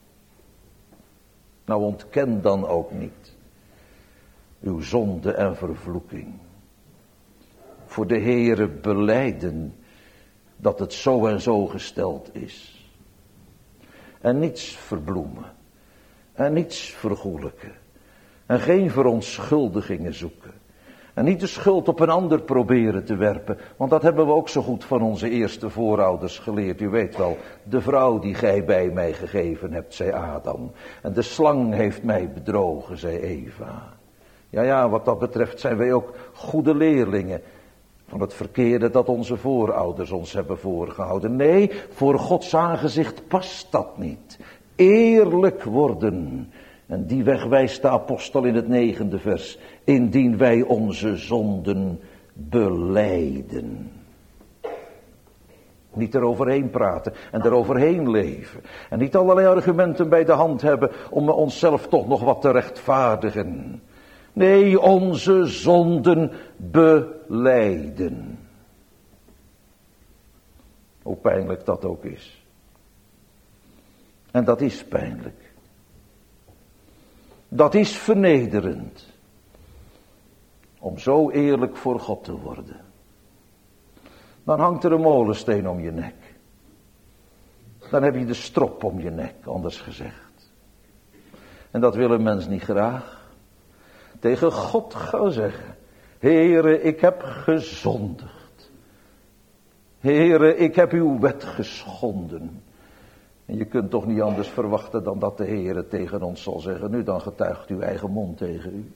Nou, ontken dan ook niet uw zonde en vervloeking. Voor de Heere belijden dat het zo en zo gesteld is. En niets verbloemen. En niets vergoelijken. En geen verontschuldigingen zoeken. En niet de schuld op een ander proberen te werpen. Want dat hebben we ook zo goed van onze eerste voorouders geleerd. U weet wel, de vrouw die gij bij mij gegeven hebt, zei Adam. En de slang heeft mij bedrogen, zei Eva. Ja, ja, wat dat betreft zijn wij ook goede leerlingen van het verkeerde dat onze voorouders ons hebben voorgehouden. Nee, voor Gods aangezicht past dat niet. Eerlijk worden. En die weg wijst de apostel in het negende vers. Indien wij onze zonden belijden. Niet eroverheen praten en eroverheen leven. En niet allerlei argumenten bij de hand hebben om onszelf toch nog wat te rechtvaardigen. Nee, onze zonden belijden. Hoe pijnlijk dat ook is. En dat is pijnlijk. Dat is vernederend. Om zo eerlijk voor God te worden. Dan hangt er een molensteen om je nek. Dan heb je de strop om je nek, anders gezegd. En dat wil een mens niet graag. Tegen God gaan zeggen. Heere, ik heb gezondigd. Heere, ik heb uw wet geschonden. En je kunt toch niet anders verwachten dan dat de Heere tegen ons zal zeggen. Nu dan getuigt uw eigen mond tegen u.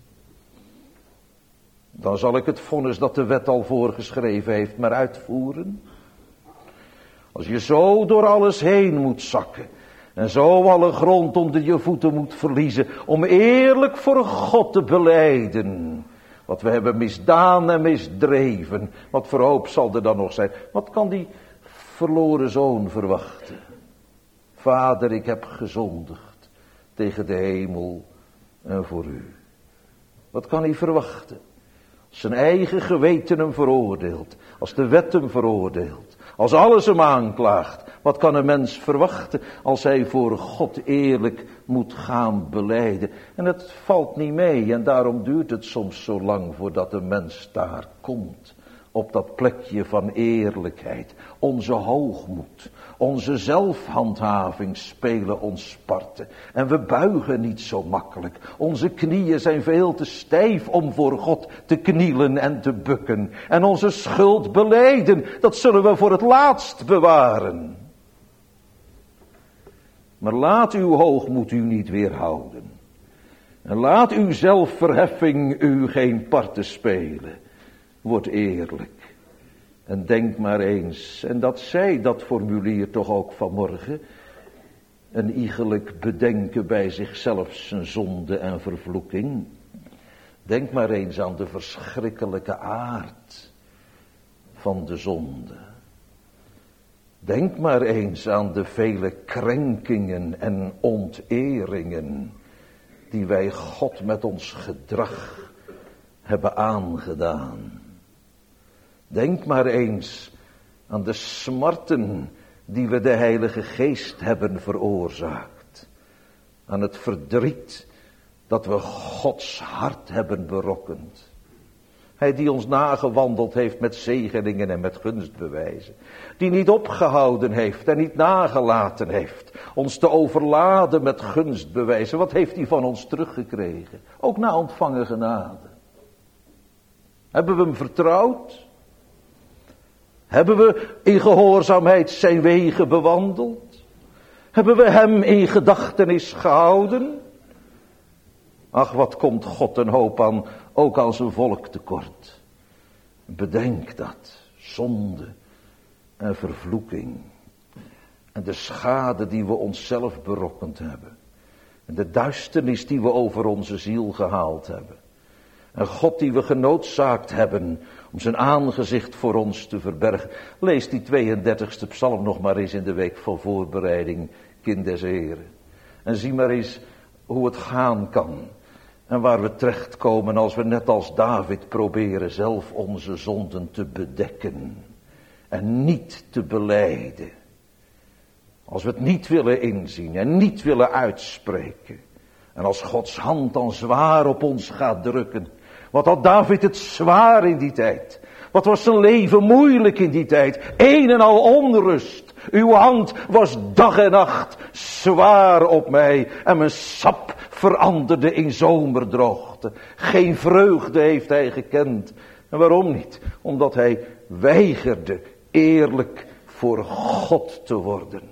Dan zal ik het vonnis dat de wet al voorgeschreven heeft maar uitvoeren. Als je zo door alles heen moet zakken. En zo alle grond onder je voeten moet verliezen. Om eerlijk voor God te belijden. Wat we hebben misdaan en misdreven. Wat voor hoop zal er dan nog zijn? Wat kan die verloren zoon verwachten? Vader, ik heb gezondigd tegen de hemel en voor u. Wat kan hij verwachten? Zijn eigen geweten hem veroordeelt. Als de wet hem veroordeelt. Als alles hem aanklaagt. Wat kan een mens verwachten als hij voor God eerlijk moet gaan belijden? En het valt niet mee en daarom duurt het soms zo lang voordat een mens daar komt. Op dat plekje van eerlijkheid. Onze hoogmoed, onze zelfhandhaving spelen ons parten. En we buigen niet zo makkelijk. Onze knieën zijn veel te stijf om voor God te knielen en te bukken. En onze schuld belijden, dat zullen we voor het laatst bewaren. Maar laat uw hoogmoed u niet weerhouden. En laat uw zelfverheffing u geen parten spelen. Word eerlijk. En denk maar eens, en dat zei dat formulier toch ook vanmorgen, een iegelijk bedenken bij zichzelf zijn zonde en vervloeking. Denk maar eens aan de verschrikkelijke aard van de zonde. Denk maar eens aan de vele krenkingen en onteringen die wij God met ons gedrag hebben aangedaan. Denk maar eens aan de smarten die we de Heilige Geest hebben veroorzaakt. Aan het verdriet dat we Gods hart hebben berokkend. Hij die ons nagewandeld heeft met zegeningen en met gunstbewijzen. Die niet opgehouden heeft en niet nagelaten heeft. Ons te overladen met gunstbewijzen. Wat heeft hij van ons teruggekregen? Ook na ontvangen genade. Hebben we hem vertrouwd? Hebben we in gehoorzaamheid zijn wegen bewandeld? Hebben we hem in gedachtenis gehouden? Ach, wat komt God een hoop aan, ook als een volk tekort. Bedenk dat, zonde en vervloeking. En de schade die we onszelf berokkend hebben. En de duisternis die we over onze ziel gehaald hebben. En God die we genoodzaakt hebben om zijn aangezicht voor ons te verbergen. Lees die tweeëndertigste psalm nog maar eens in de week van voorbereiding, kind des Heren. En zie maar eens hoe het gaan kan. En waar we terechtkomen als we net als David proberen zelf onze zonden te bedekken. En niet te belijden. Als we het niet willen inzien en niet willen uitspreken. En als Gods hand dan zwaar op ons gaat drukken. Wat had David het zwaar in die tijd. Wat was zijn leven moeilijk in die tijd. Een en al onrust. Uw hand was dag en nacht zwaar op mij. En mijn sap veranderde in zomerdroogte. Geen vreugde heeft hij gekend. En waarom niet? Omdat hij weigerde eerlijk voor God te worden.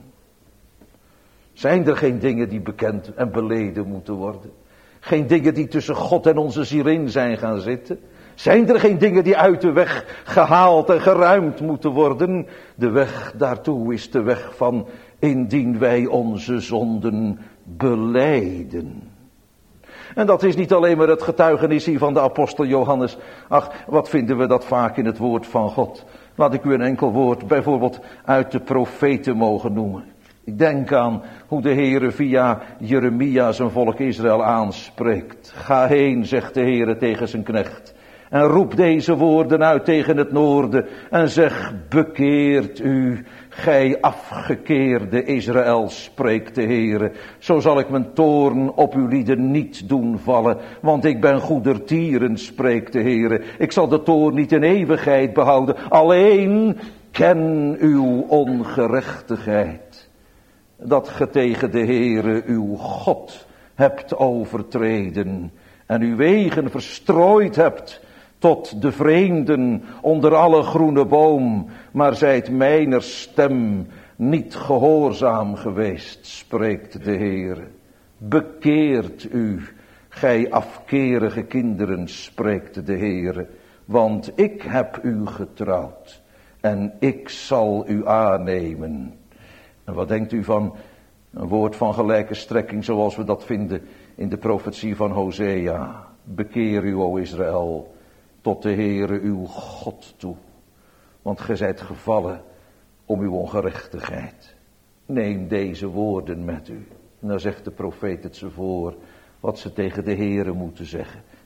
Zijn er geen dingen die bekend en beleden moeten worden? Geen dingen die tussen God en onze ziel in zijn gaan zitten? Zijn er geen dingen die uit de weg gehaald en geruimd moeten worden? De weg daartoe is de weg van indien wij onze zonden belijden. En dat is niet alleen maar het getuigenis hier van de apostel Johannes. Ach, wat vinden we dat vaak in het woord van God. Laat ik u een enkel woord bijvoorbeeld uit de profeten mogen noemen. Ik denk aan hoe de Heere via Jeremia zijn volk Israël aanspreekt. Ga heen, zegt de Heere tegen zijn knecht. En roep deze woorden uit tegen het noorden. En zeg, bekeert u, gij afgekeerde Israël, spreekt de Heere. Zo zal ik mijn toorn op uw lieden niet doen vallen. Want ik ben goedertierend, spreekt de Heere. Ik zal de toorn niet in eeuwigheid behouden. Alleen ken uw ongerechtigheid. Dat ge tegen de Heere uw God hebt overtreden. En uw wegen verstrooid hebt tot de vreemden onder alle groene boom. Maar zijt mijner stem niet gehoorzaam geweest, spreekt de Heere. Bekeert u, gij afkerige kinderen, spreekt de Heere. Want ik heb u getrouwd en ik zal u aannemen. En wat denkt u van een woord van gelijke strekking zoals we dat vinden in de profetie van Hosea? Bekeer u, o Israël, tot de Heere uw God toe. Want gij zijt gevallen om uw ongerechtigheid. Neem deze woorden met u. En dan zegt de profeet het ze voor wat ze tegen de Heere moeten zeggen.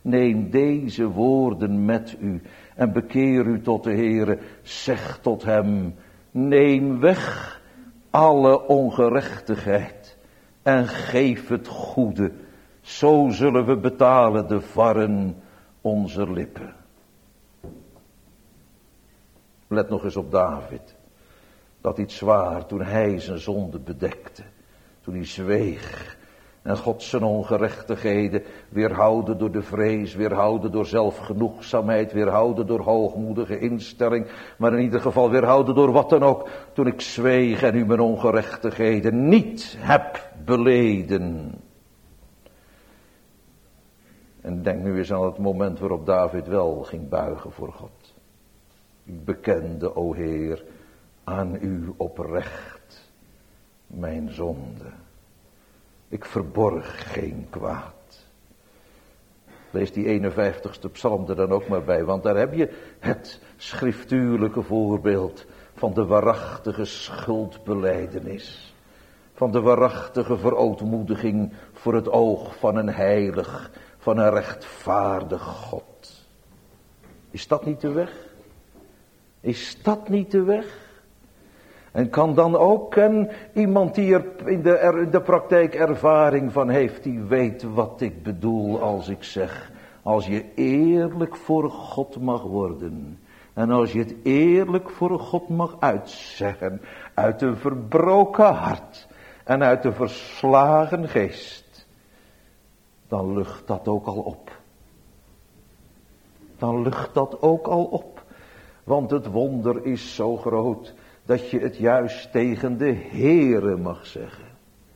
Neem deze woorden met u en bekeer u tot de Heere. Zeg tot hem, neem weg alle ongerechtigheid en geef het goede. Zo zullen we betalen de varren onze lippen. Let nog eens op David. Dat iets zwaar toen hij zijn zonde bedekte. Toen hij zweeg. En God zijn ongerechtigheden weerhouden door de vrees, weerhouden door zelfgenoegzaamheid, weerhouden door hoogmoedige instelling, maar in ieder geval weerhouden door wat dan ook, toen ik zweeg en u mijn ongerechtigheden niet heb beleden. En denk nu eens aan het moment waarop David wel ging buigen voor God. Ik bekende, o Heer, aan u oprecht mijn zonde. Ik verborg geen kwaad. Lees die eenenvijftigste psalm er dan ook maar bij, want daar heb je het schriftuurlijke voorbeeld van de waarachtige schuldbelijdenis. Van de waarachtige verootmoediging voor het oog van een heilig, van een rechtvaardig God. Is dat niet de weg? Is dat niet de weg? En kan dan ook en iemand die er in de, er in de praktijk ervaring van heeft, die weet wat ik bedoel als ik zeg, als je eerlijk voor God mag worden, en als je het eerlijk voor God mag uitzeggen, uit een verbroken hart en uit een verslagen geest, dan lucht dat ook al op. Dan lucht dat ook al op. Want het wonder is zo groot dat je het juist tegen de Heere mag zeggen.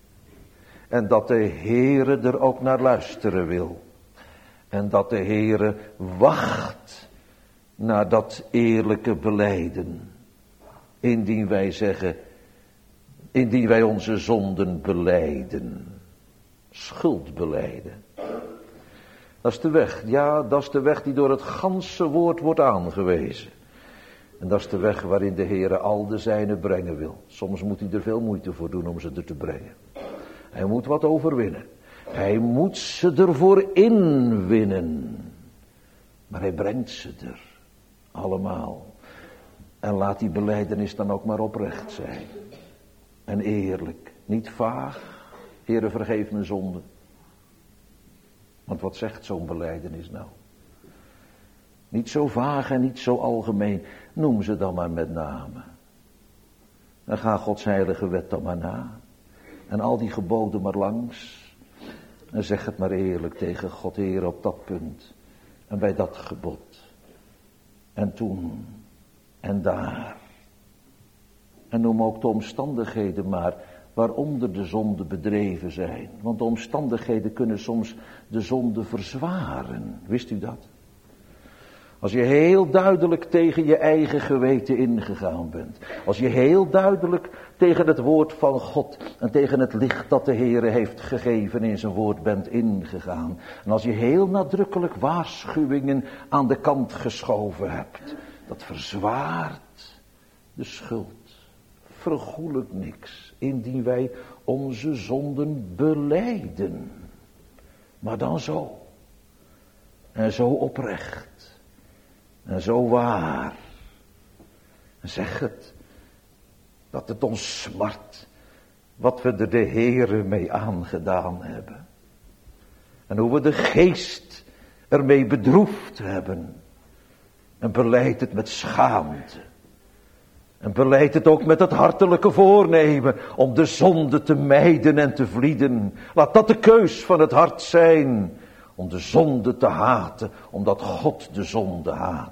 En dat de Heere er ook naar luisteren wil. En dat de Heere wacht naar dat eerlijke belijden. Indien wij zeggen, indien wij onze zonden belijden. Schuld belijden. Dat is de weg, ja, dat is de weg die door het ganse woord wordt aangewezen. En dat is de weg waarin de Heere al de zijnen brengen wil. Soms moet hij er veel moeite voor doen om ze er te brengen. Hij moet wat overwinnen. Hij moet ze ervoor inwinnen. Maar hij brengt ze er. Allemaal. En laat die belijdenis dan ook maar oprecht zijn. En eerlijk. Niet vaag. Heere, vergeef mijn zonde. Want wat zegt zo'n belijdenis nou? Niet zo vaag en niet zo algemeen. Noem ze dan maar met name. En ga Gods heilige wet dan maar na. En al die geboden maar langs. En zeg het maar eerlijk tegen God, Heer, op dat punt. En bij dat gebod. En toen. En daar. En noem ook de omstandigheden maar waaronder de zonden bedreven zijn. Want de omstandigheden kunnen soms de zonde verzwaren. Wist u dat? Als je heel duidelijk tegen je eigen geweten ingegaan bent. Als je heel duidelijk tegen het woord van God en tegen het licht dat de Heere heeft gegeven in zijn woord bent ingegaan. En als je heel nadrukkelijk waarschuwingen aan de kant geschoven hebt. Dat verzwaart de schuld. Vergoelijk niks, indien wij onze zonden belijden. Maar dan zo. En zo oprecht. En zo waar. En zeg het. Dat het ons smart. Wat we er de Heere mee aangedaan hebben. En hoe we de geest ermee bedroefd hebben. En beleid het met schaamte. En beleid het ook met het hartelijke voornemen om de zonde te mijden en te vlieden. Laat dat de keus van het hart zijn. Om de zonde te haten, omdat God de zonde haat.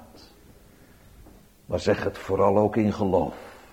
Maar zeg het vooral ook in geloof.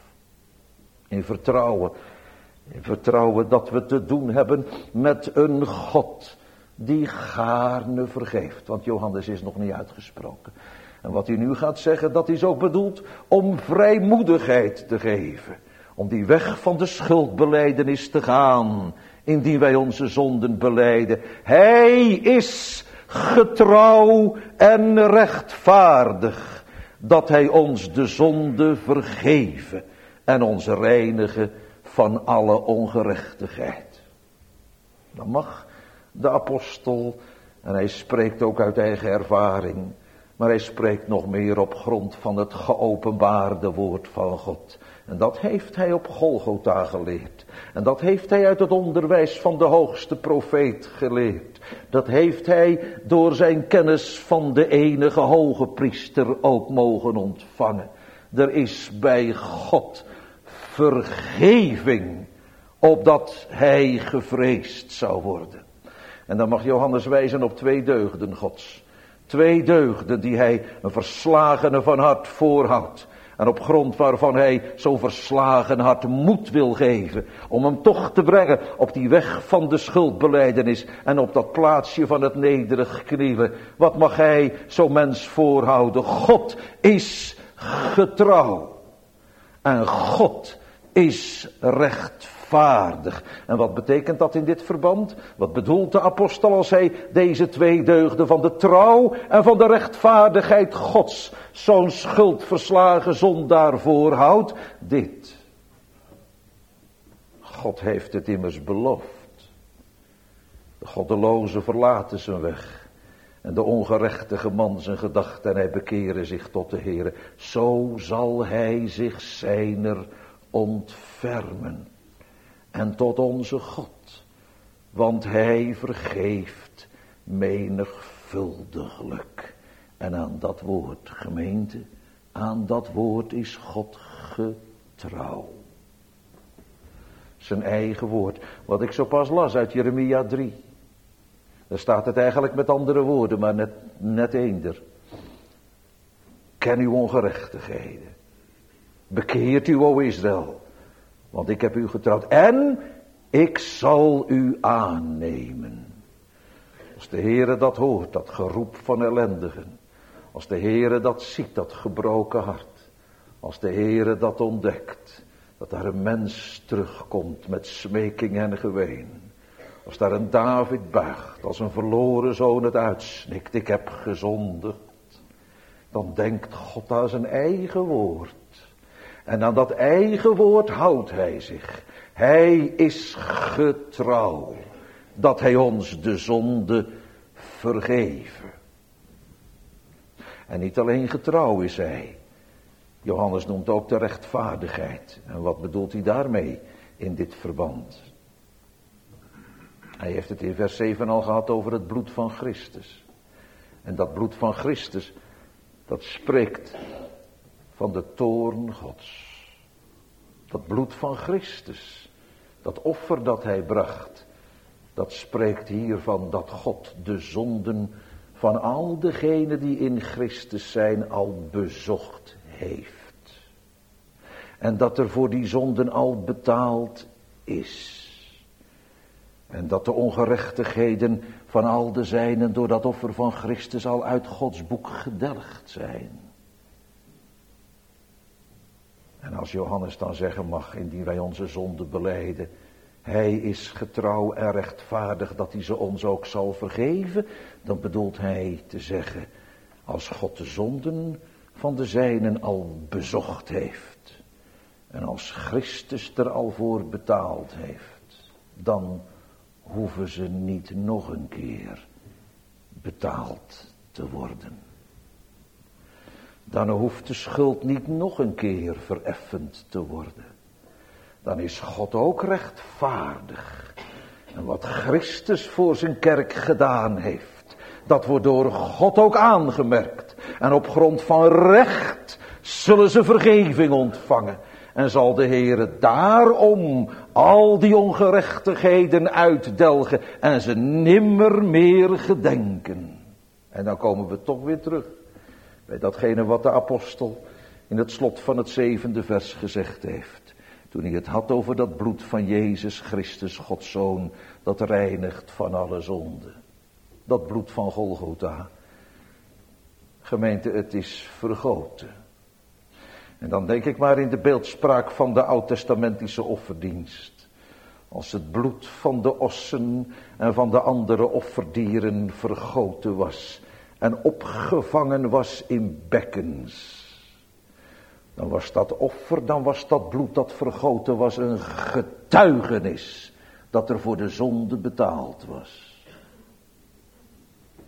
In vertrouwen. In vertrouwen dat we te doen hebben met een God die gaarne vergeeft. Want Johannes is nog niet uitgesproken. En wat hij nu gaat zeggen, dat is ook bedoeld om vrijmoedigheid te geven. Om die weg van de schuldbelijdenis te gaan. Indien wij onze zonden belijden. Hij is getrouw en rechtvaardig. Dat hij ons de zonde vergeven. En ons reinigen van alle ongerechtigheid. Dan mag de apostel En hij spreekt ook uit eigen ervaring. Maar hij spreekt nog meer op grond van het geopenbaarde woord van God. En dat heeft hij op Golgotha geleerd. En dat heeft hij uit het onderwijs van de hoogste profeet geleerd. Dat heeft hij door zijn kennis van de enige hoge priester ook mogen ontvangen. Er is bij God vergeving, opdat hij gevreesd zou worden. En dan mag Johannes wijzen op twee deugden Gods. Twee deugden die hij een verslagene van hart voorhoudt. En op grond waarvan hij zo'n verslagen hart moed wil geven. Om hem toch te brengen op die weg van de schuldbelijdenis. En op dat plaatsje van het nederig knielen. Wat mag hij zo'n mens voorhouden? God is getrouw. En God is rechtvaardig. En wat betekent dat in dit verband? Wat bedoelt de apostel als hij deze twee deugden van de trouw en van de rechtvaardigheid Gods zo'n schuldverslagen zondaar voorhoudt? Dit. God heeft het immers beloofd. De goddeloze verlaten zijn weg. En de ongerechtige man zijn gedachten en hij bekeren zich tot de Heere. Zo zal hij zich zijner ontfermen. En tot onze God. Want hij vergeeft menigvuldiglijk. En aan dat woord, gemeente, aan dat woord is God getrouw. Zijn eigen woord. Wat ik zo pas las uit Jeremia drie. Daar staat het eigenlijk met andere woorden, maar net, net eender. Ken uw ongerechtigheden. Bekeert u, o Israël. Want ik heb u getrouwd. En ik zal u aannemen. Als de Heere dat hoort, dat geroep van ellendigen. Als de Heere dat ziet, dat gebroken hart. Als de Heere dat ontdekt. Dat daar een mens terugkomt met smeking en geween. Als daar een David buigt, als een verloren zoon het uitsnikt, ik heb gezondigd. Dan denkt God aan zijn eigen woord. En aan dat eigen woord houdt hij zich. Hij is getrouw. Dat hij ons de zonde vergeven. En niet alleen getrouw is hij. Johannes noemt ook de rechtvaardigheid. En wat bedoelt hij daarmee in dit verband? Hij heeft het in vers zeven al gehad over het bloed van Christus. En dat bloed van Christus, dat spreekt van de toorn Gods. Dat bloed van Christus, dat offer dat hij bracht, dat spreekt hiervan dat God de zonden van al degenen die in Christus zijn al bezocht heeft. En dat er voor die zonden al betaald is. En dat de ongerechtigheden van al de zijnen door dat offer van Christus al uit Gods boek gedelgd zijn. En als Johannes dan zeggen mag, indien wij onze zonden belijden, hij is getrouw en rechtvaardig dat hij ze ons ook zal vergeven, dan bedoelt hij te zeggen, als God de zonden van de zijnen al bezocht heeft, en als Christus er al voor betaald heeft, dan hoeven ze niet nog een keer betaald te worden. Dan hoeft de schuld niet nog een keer vereffend te worden. Dan is God ook rechtvaardig. En wat Christus voor zijn kerk gedaan heeft, dat wordt door God ook aangemerkt. En op grond van recht zullen ze vergeving ontvangen. En zal de Heere daarom al die ongerechtigheden uitdelgen en ze nimmer meer gedenken. En dan komen we toch weer terug bij datgene wat de apostel in het slot van het zevende vers gezegd heeft. Toen hij het had over dat bloed van Jezus Christus, Gods Zoon, dat reinigt van alle zonde. Dat bloed van Golgotha. Gemeente, het is vergoten. En dan denk ik maar in de beeldspraak van de oud-testamentische offerdienst. Als het bloed van de ossen en van de andere offerdieren vergoten was. En opgevangen was in bekkens. Dan was dat offer, dan was dat bloed dat vergoten was een getuigenis. Dat er voor de zonde betaald was.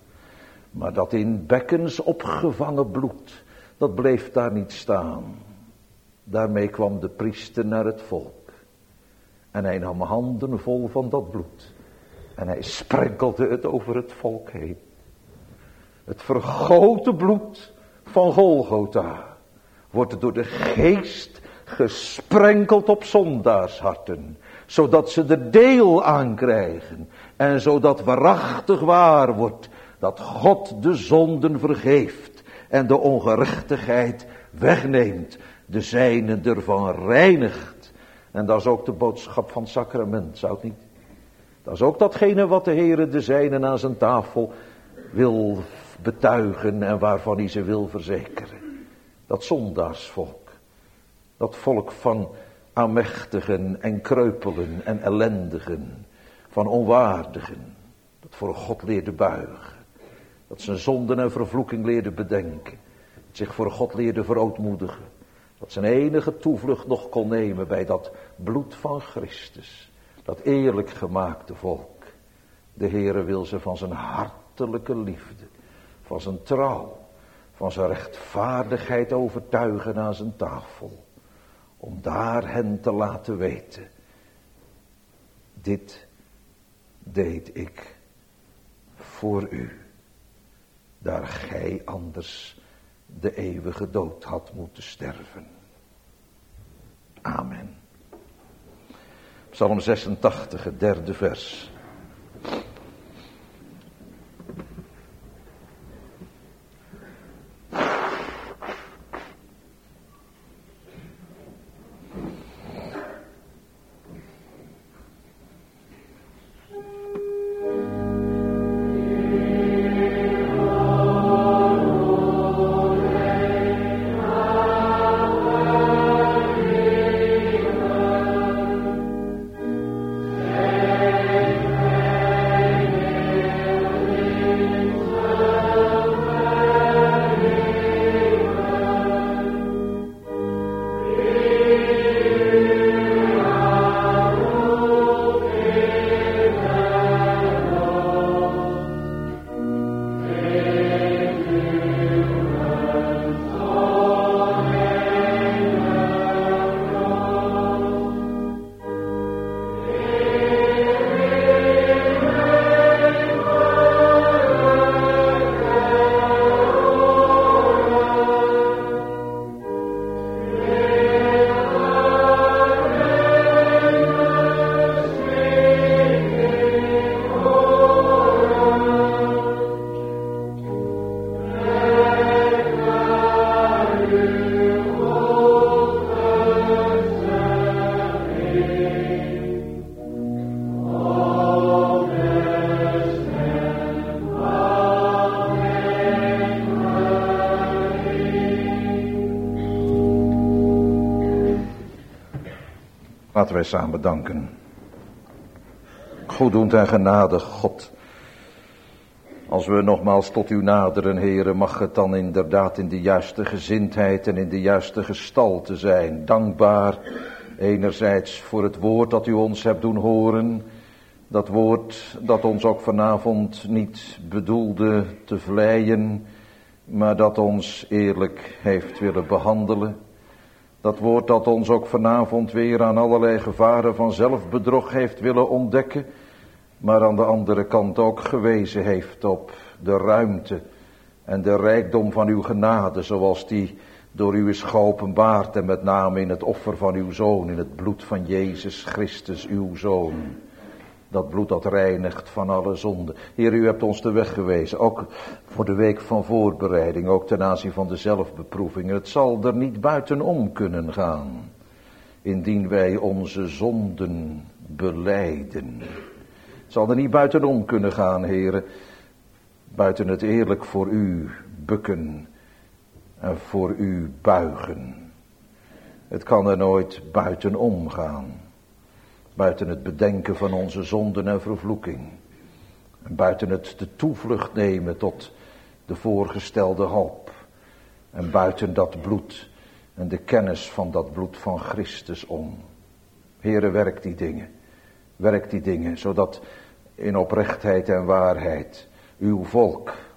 Maar dat in bekkens opgevangen bloed, dat bleef daar niet staan. Daarmee kwam de priester naar het volk. En hij nam handen vol van dat bloed. En hij sprenkelde het over het volk heen. Het vergoten bloed van Golgotha wordt door de geest gesprenkeld op zondaarsharten. Zodat ze er deel aan krijgen. En zodat waarachtig waar wordt dat God de zonden vergeeft. En de ongerechtigheid wegneemt. De zijnen ervan reinigt. En dat is ook de boodschap van het sacrament, zou het niet? Dat is ook datgene wat de Heere de zijnen aan zijn tafel wil betuigen en waarvan hij ze wil verzekeren. Dat zondaarsvolk. Dat volk van aanmächtigen en kreupelen en ellendigen. Van onwaardigen. Dat voor God leerde buigen. Dat zijn zonden en vervloeking leerde bedenken. Dat zich voor God leerde verootmoedigen. Dat zijn enige toevlucht nog kon nemen bij dat bloed van Christus. Dat eerlijk gemaakte volk. De Heere wil ze van zijn hartelijke liefde. Van zijn trouw. Van zijn rechtvaardigheid overtuigen aan zijn tafel. Om daar hen te laten weten. Dit deed ik voor u. Daar gij anders de eeuwige dood had moeten sterven. Amen. Psalm zesentachtig, het derde vers. Laten wij samen danken. Goeddoend en genadig God. Als we nogmaals tot u naderen, Heere, mag het dan inderdaad in de juiste gezindheid en in de juiste gestalte zijn. Dankbaar enerzijds voor het woord dat u ons hebt doen horen. Dat woord dat ons ook vanavond niet bedoelde te vleien, maar dat ons eerlijk heeft willen behandelen. Dat woord dat ons ook vanavond weer aan allerlei gevaren van zelfbedrog heeft willen ontdekken, maar aan de andere kant ook gewezen heeft op de ruimte en de rijkdom van uw genade, zoals die door u is geopenbaard en met name in het offer van uw Zoon, in het bloed van Jezus Christus, uw Zoon. Dat bloed dat reinigt van alle zonde. Heer, u hebt ons de weg gewezen, ook voor de week van voorbereiding, ook ten aanzien van de zelfbeproeving. Het zal er niet buitenom kunnen gaan, indien wij onze zonden belijden. Het zal er niet buitenom kunnen gaan, Heere, buiten het eerlijk voor u bukken en voor u buigen. Het kan er nooit buitenom gaan. Buiten het bedenken van onze zonden en vervloeking. En buiten het de toevlucht nemen tot de voorgestelde hoop. En buiten dat bloed en de kennis van dat bloed van Christus om. Heere, werk die dingen. Werk die dingen, zodat in oprechtheid en waarheid uw volk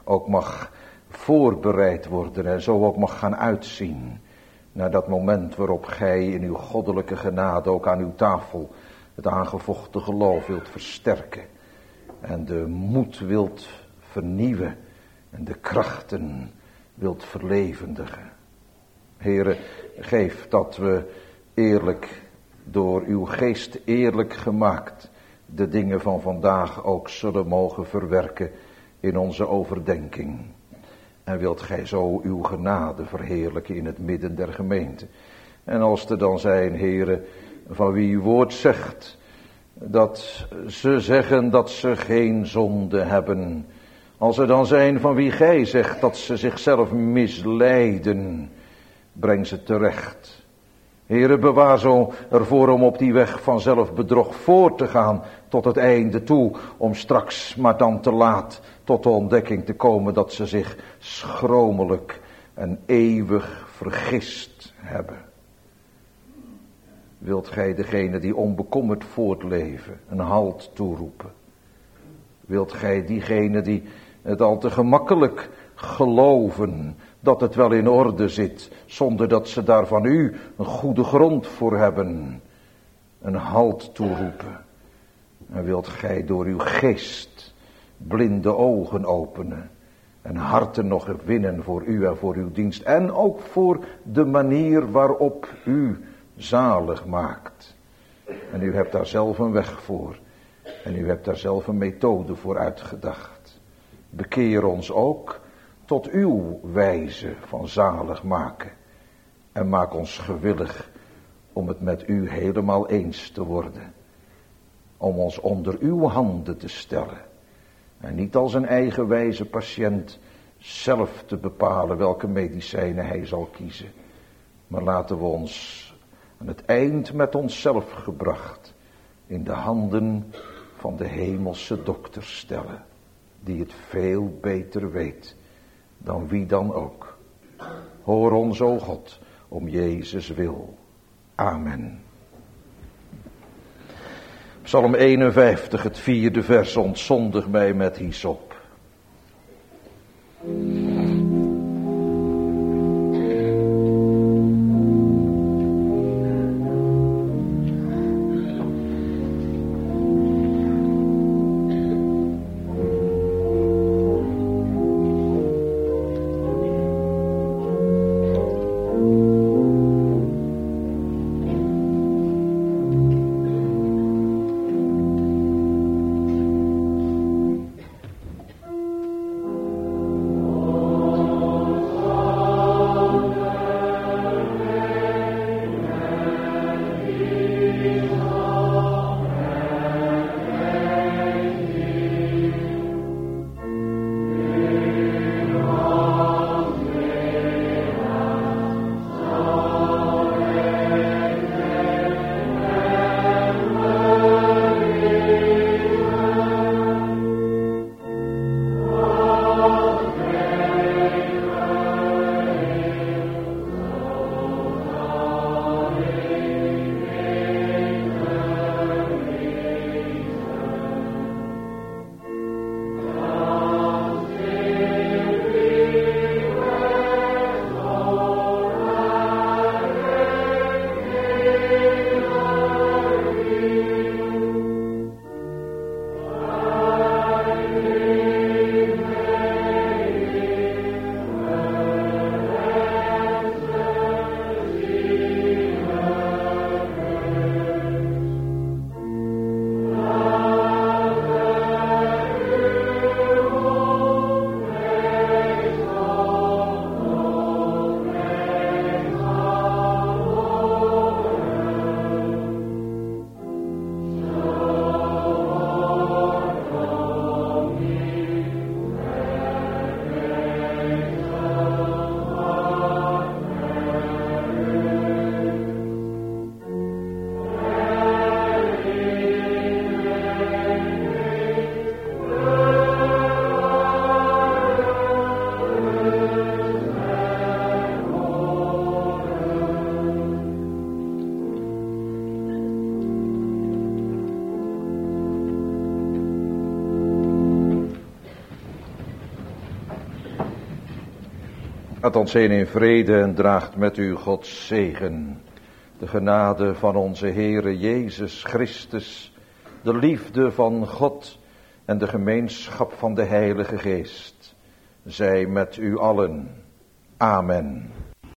ook mag voorbereid worden en zo ook mag gaan uitzien naar dat moment waarop gij in uw goddelijke genade ook aan uw tafel het aangevochten geloof wilt versterken en de moed wilt vernieuwen en de krachten wilt verlevendigen. Heere, geef dat we eerlijk, door uw geest eerlijk gemaakt, de dingen van vandaag ook zullen mogen verwerken in onze overdenking. En wilt gij zo uw genade verheerlijken in het midden der gemeente. En als er dan zijn, Heere, van wie uw woord zegt, dat ze zeggen dat ze geen zonde hebben. Als er dan zijn van wie gij zegt dat ze zichzelf misleiden, breng ze terecht. Heere, bewaar zo ervoor om op die weg van zelfbedrog voort te gaan tot het einde toe, om straks maar dan te laat tot de ontdekking te komen dat ze zich schromelijk en eeuwig vergist hebben. Wilt gij degene die onbekommerd voortleven een halt toeroepen? Wilt gij diegene die het al te gemakkelijk geloven dat het wel in orde zit, zonder dat ze daar van u een goede grond voor hebben, een halt toeroepen? En wilt gij door uw geest blinde ogen openen en harten nog winnen voor u en voor uw dienst en ook voor de manier waarop u zalig maakt. En u hebt daar zelf een weg voor en u hebt daar zelf een methode voor uitgedacht. Bekeer ons ook tot uw wijze van zalig maken en maak ons gewillig om het met u helemaal eens te worden. Om ons onder uw handen te stellen. En niet als een eigenwijze patiënt zelf te bepalen welke medicijnen hij zal kiezen. Maar laten we ons aan het eind met onszelf gebracht in de handen van de hemelse dokter stellen. Die het veel beter weet dan wie dan ook. Hoor ons, o God, om Jezus wil. Amen. Psalm eenenvijftig, het vierde vers, ontzondig mij met hyssop. Oh Gaat ons heen in vrede en draagt met u Gods zegen. De genade van onze Heere Jezus Christus, de liefde van God en de gemeenschap van de Heilige Geest, zij met u allen. Amen.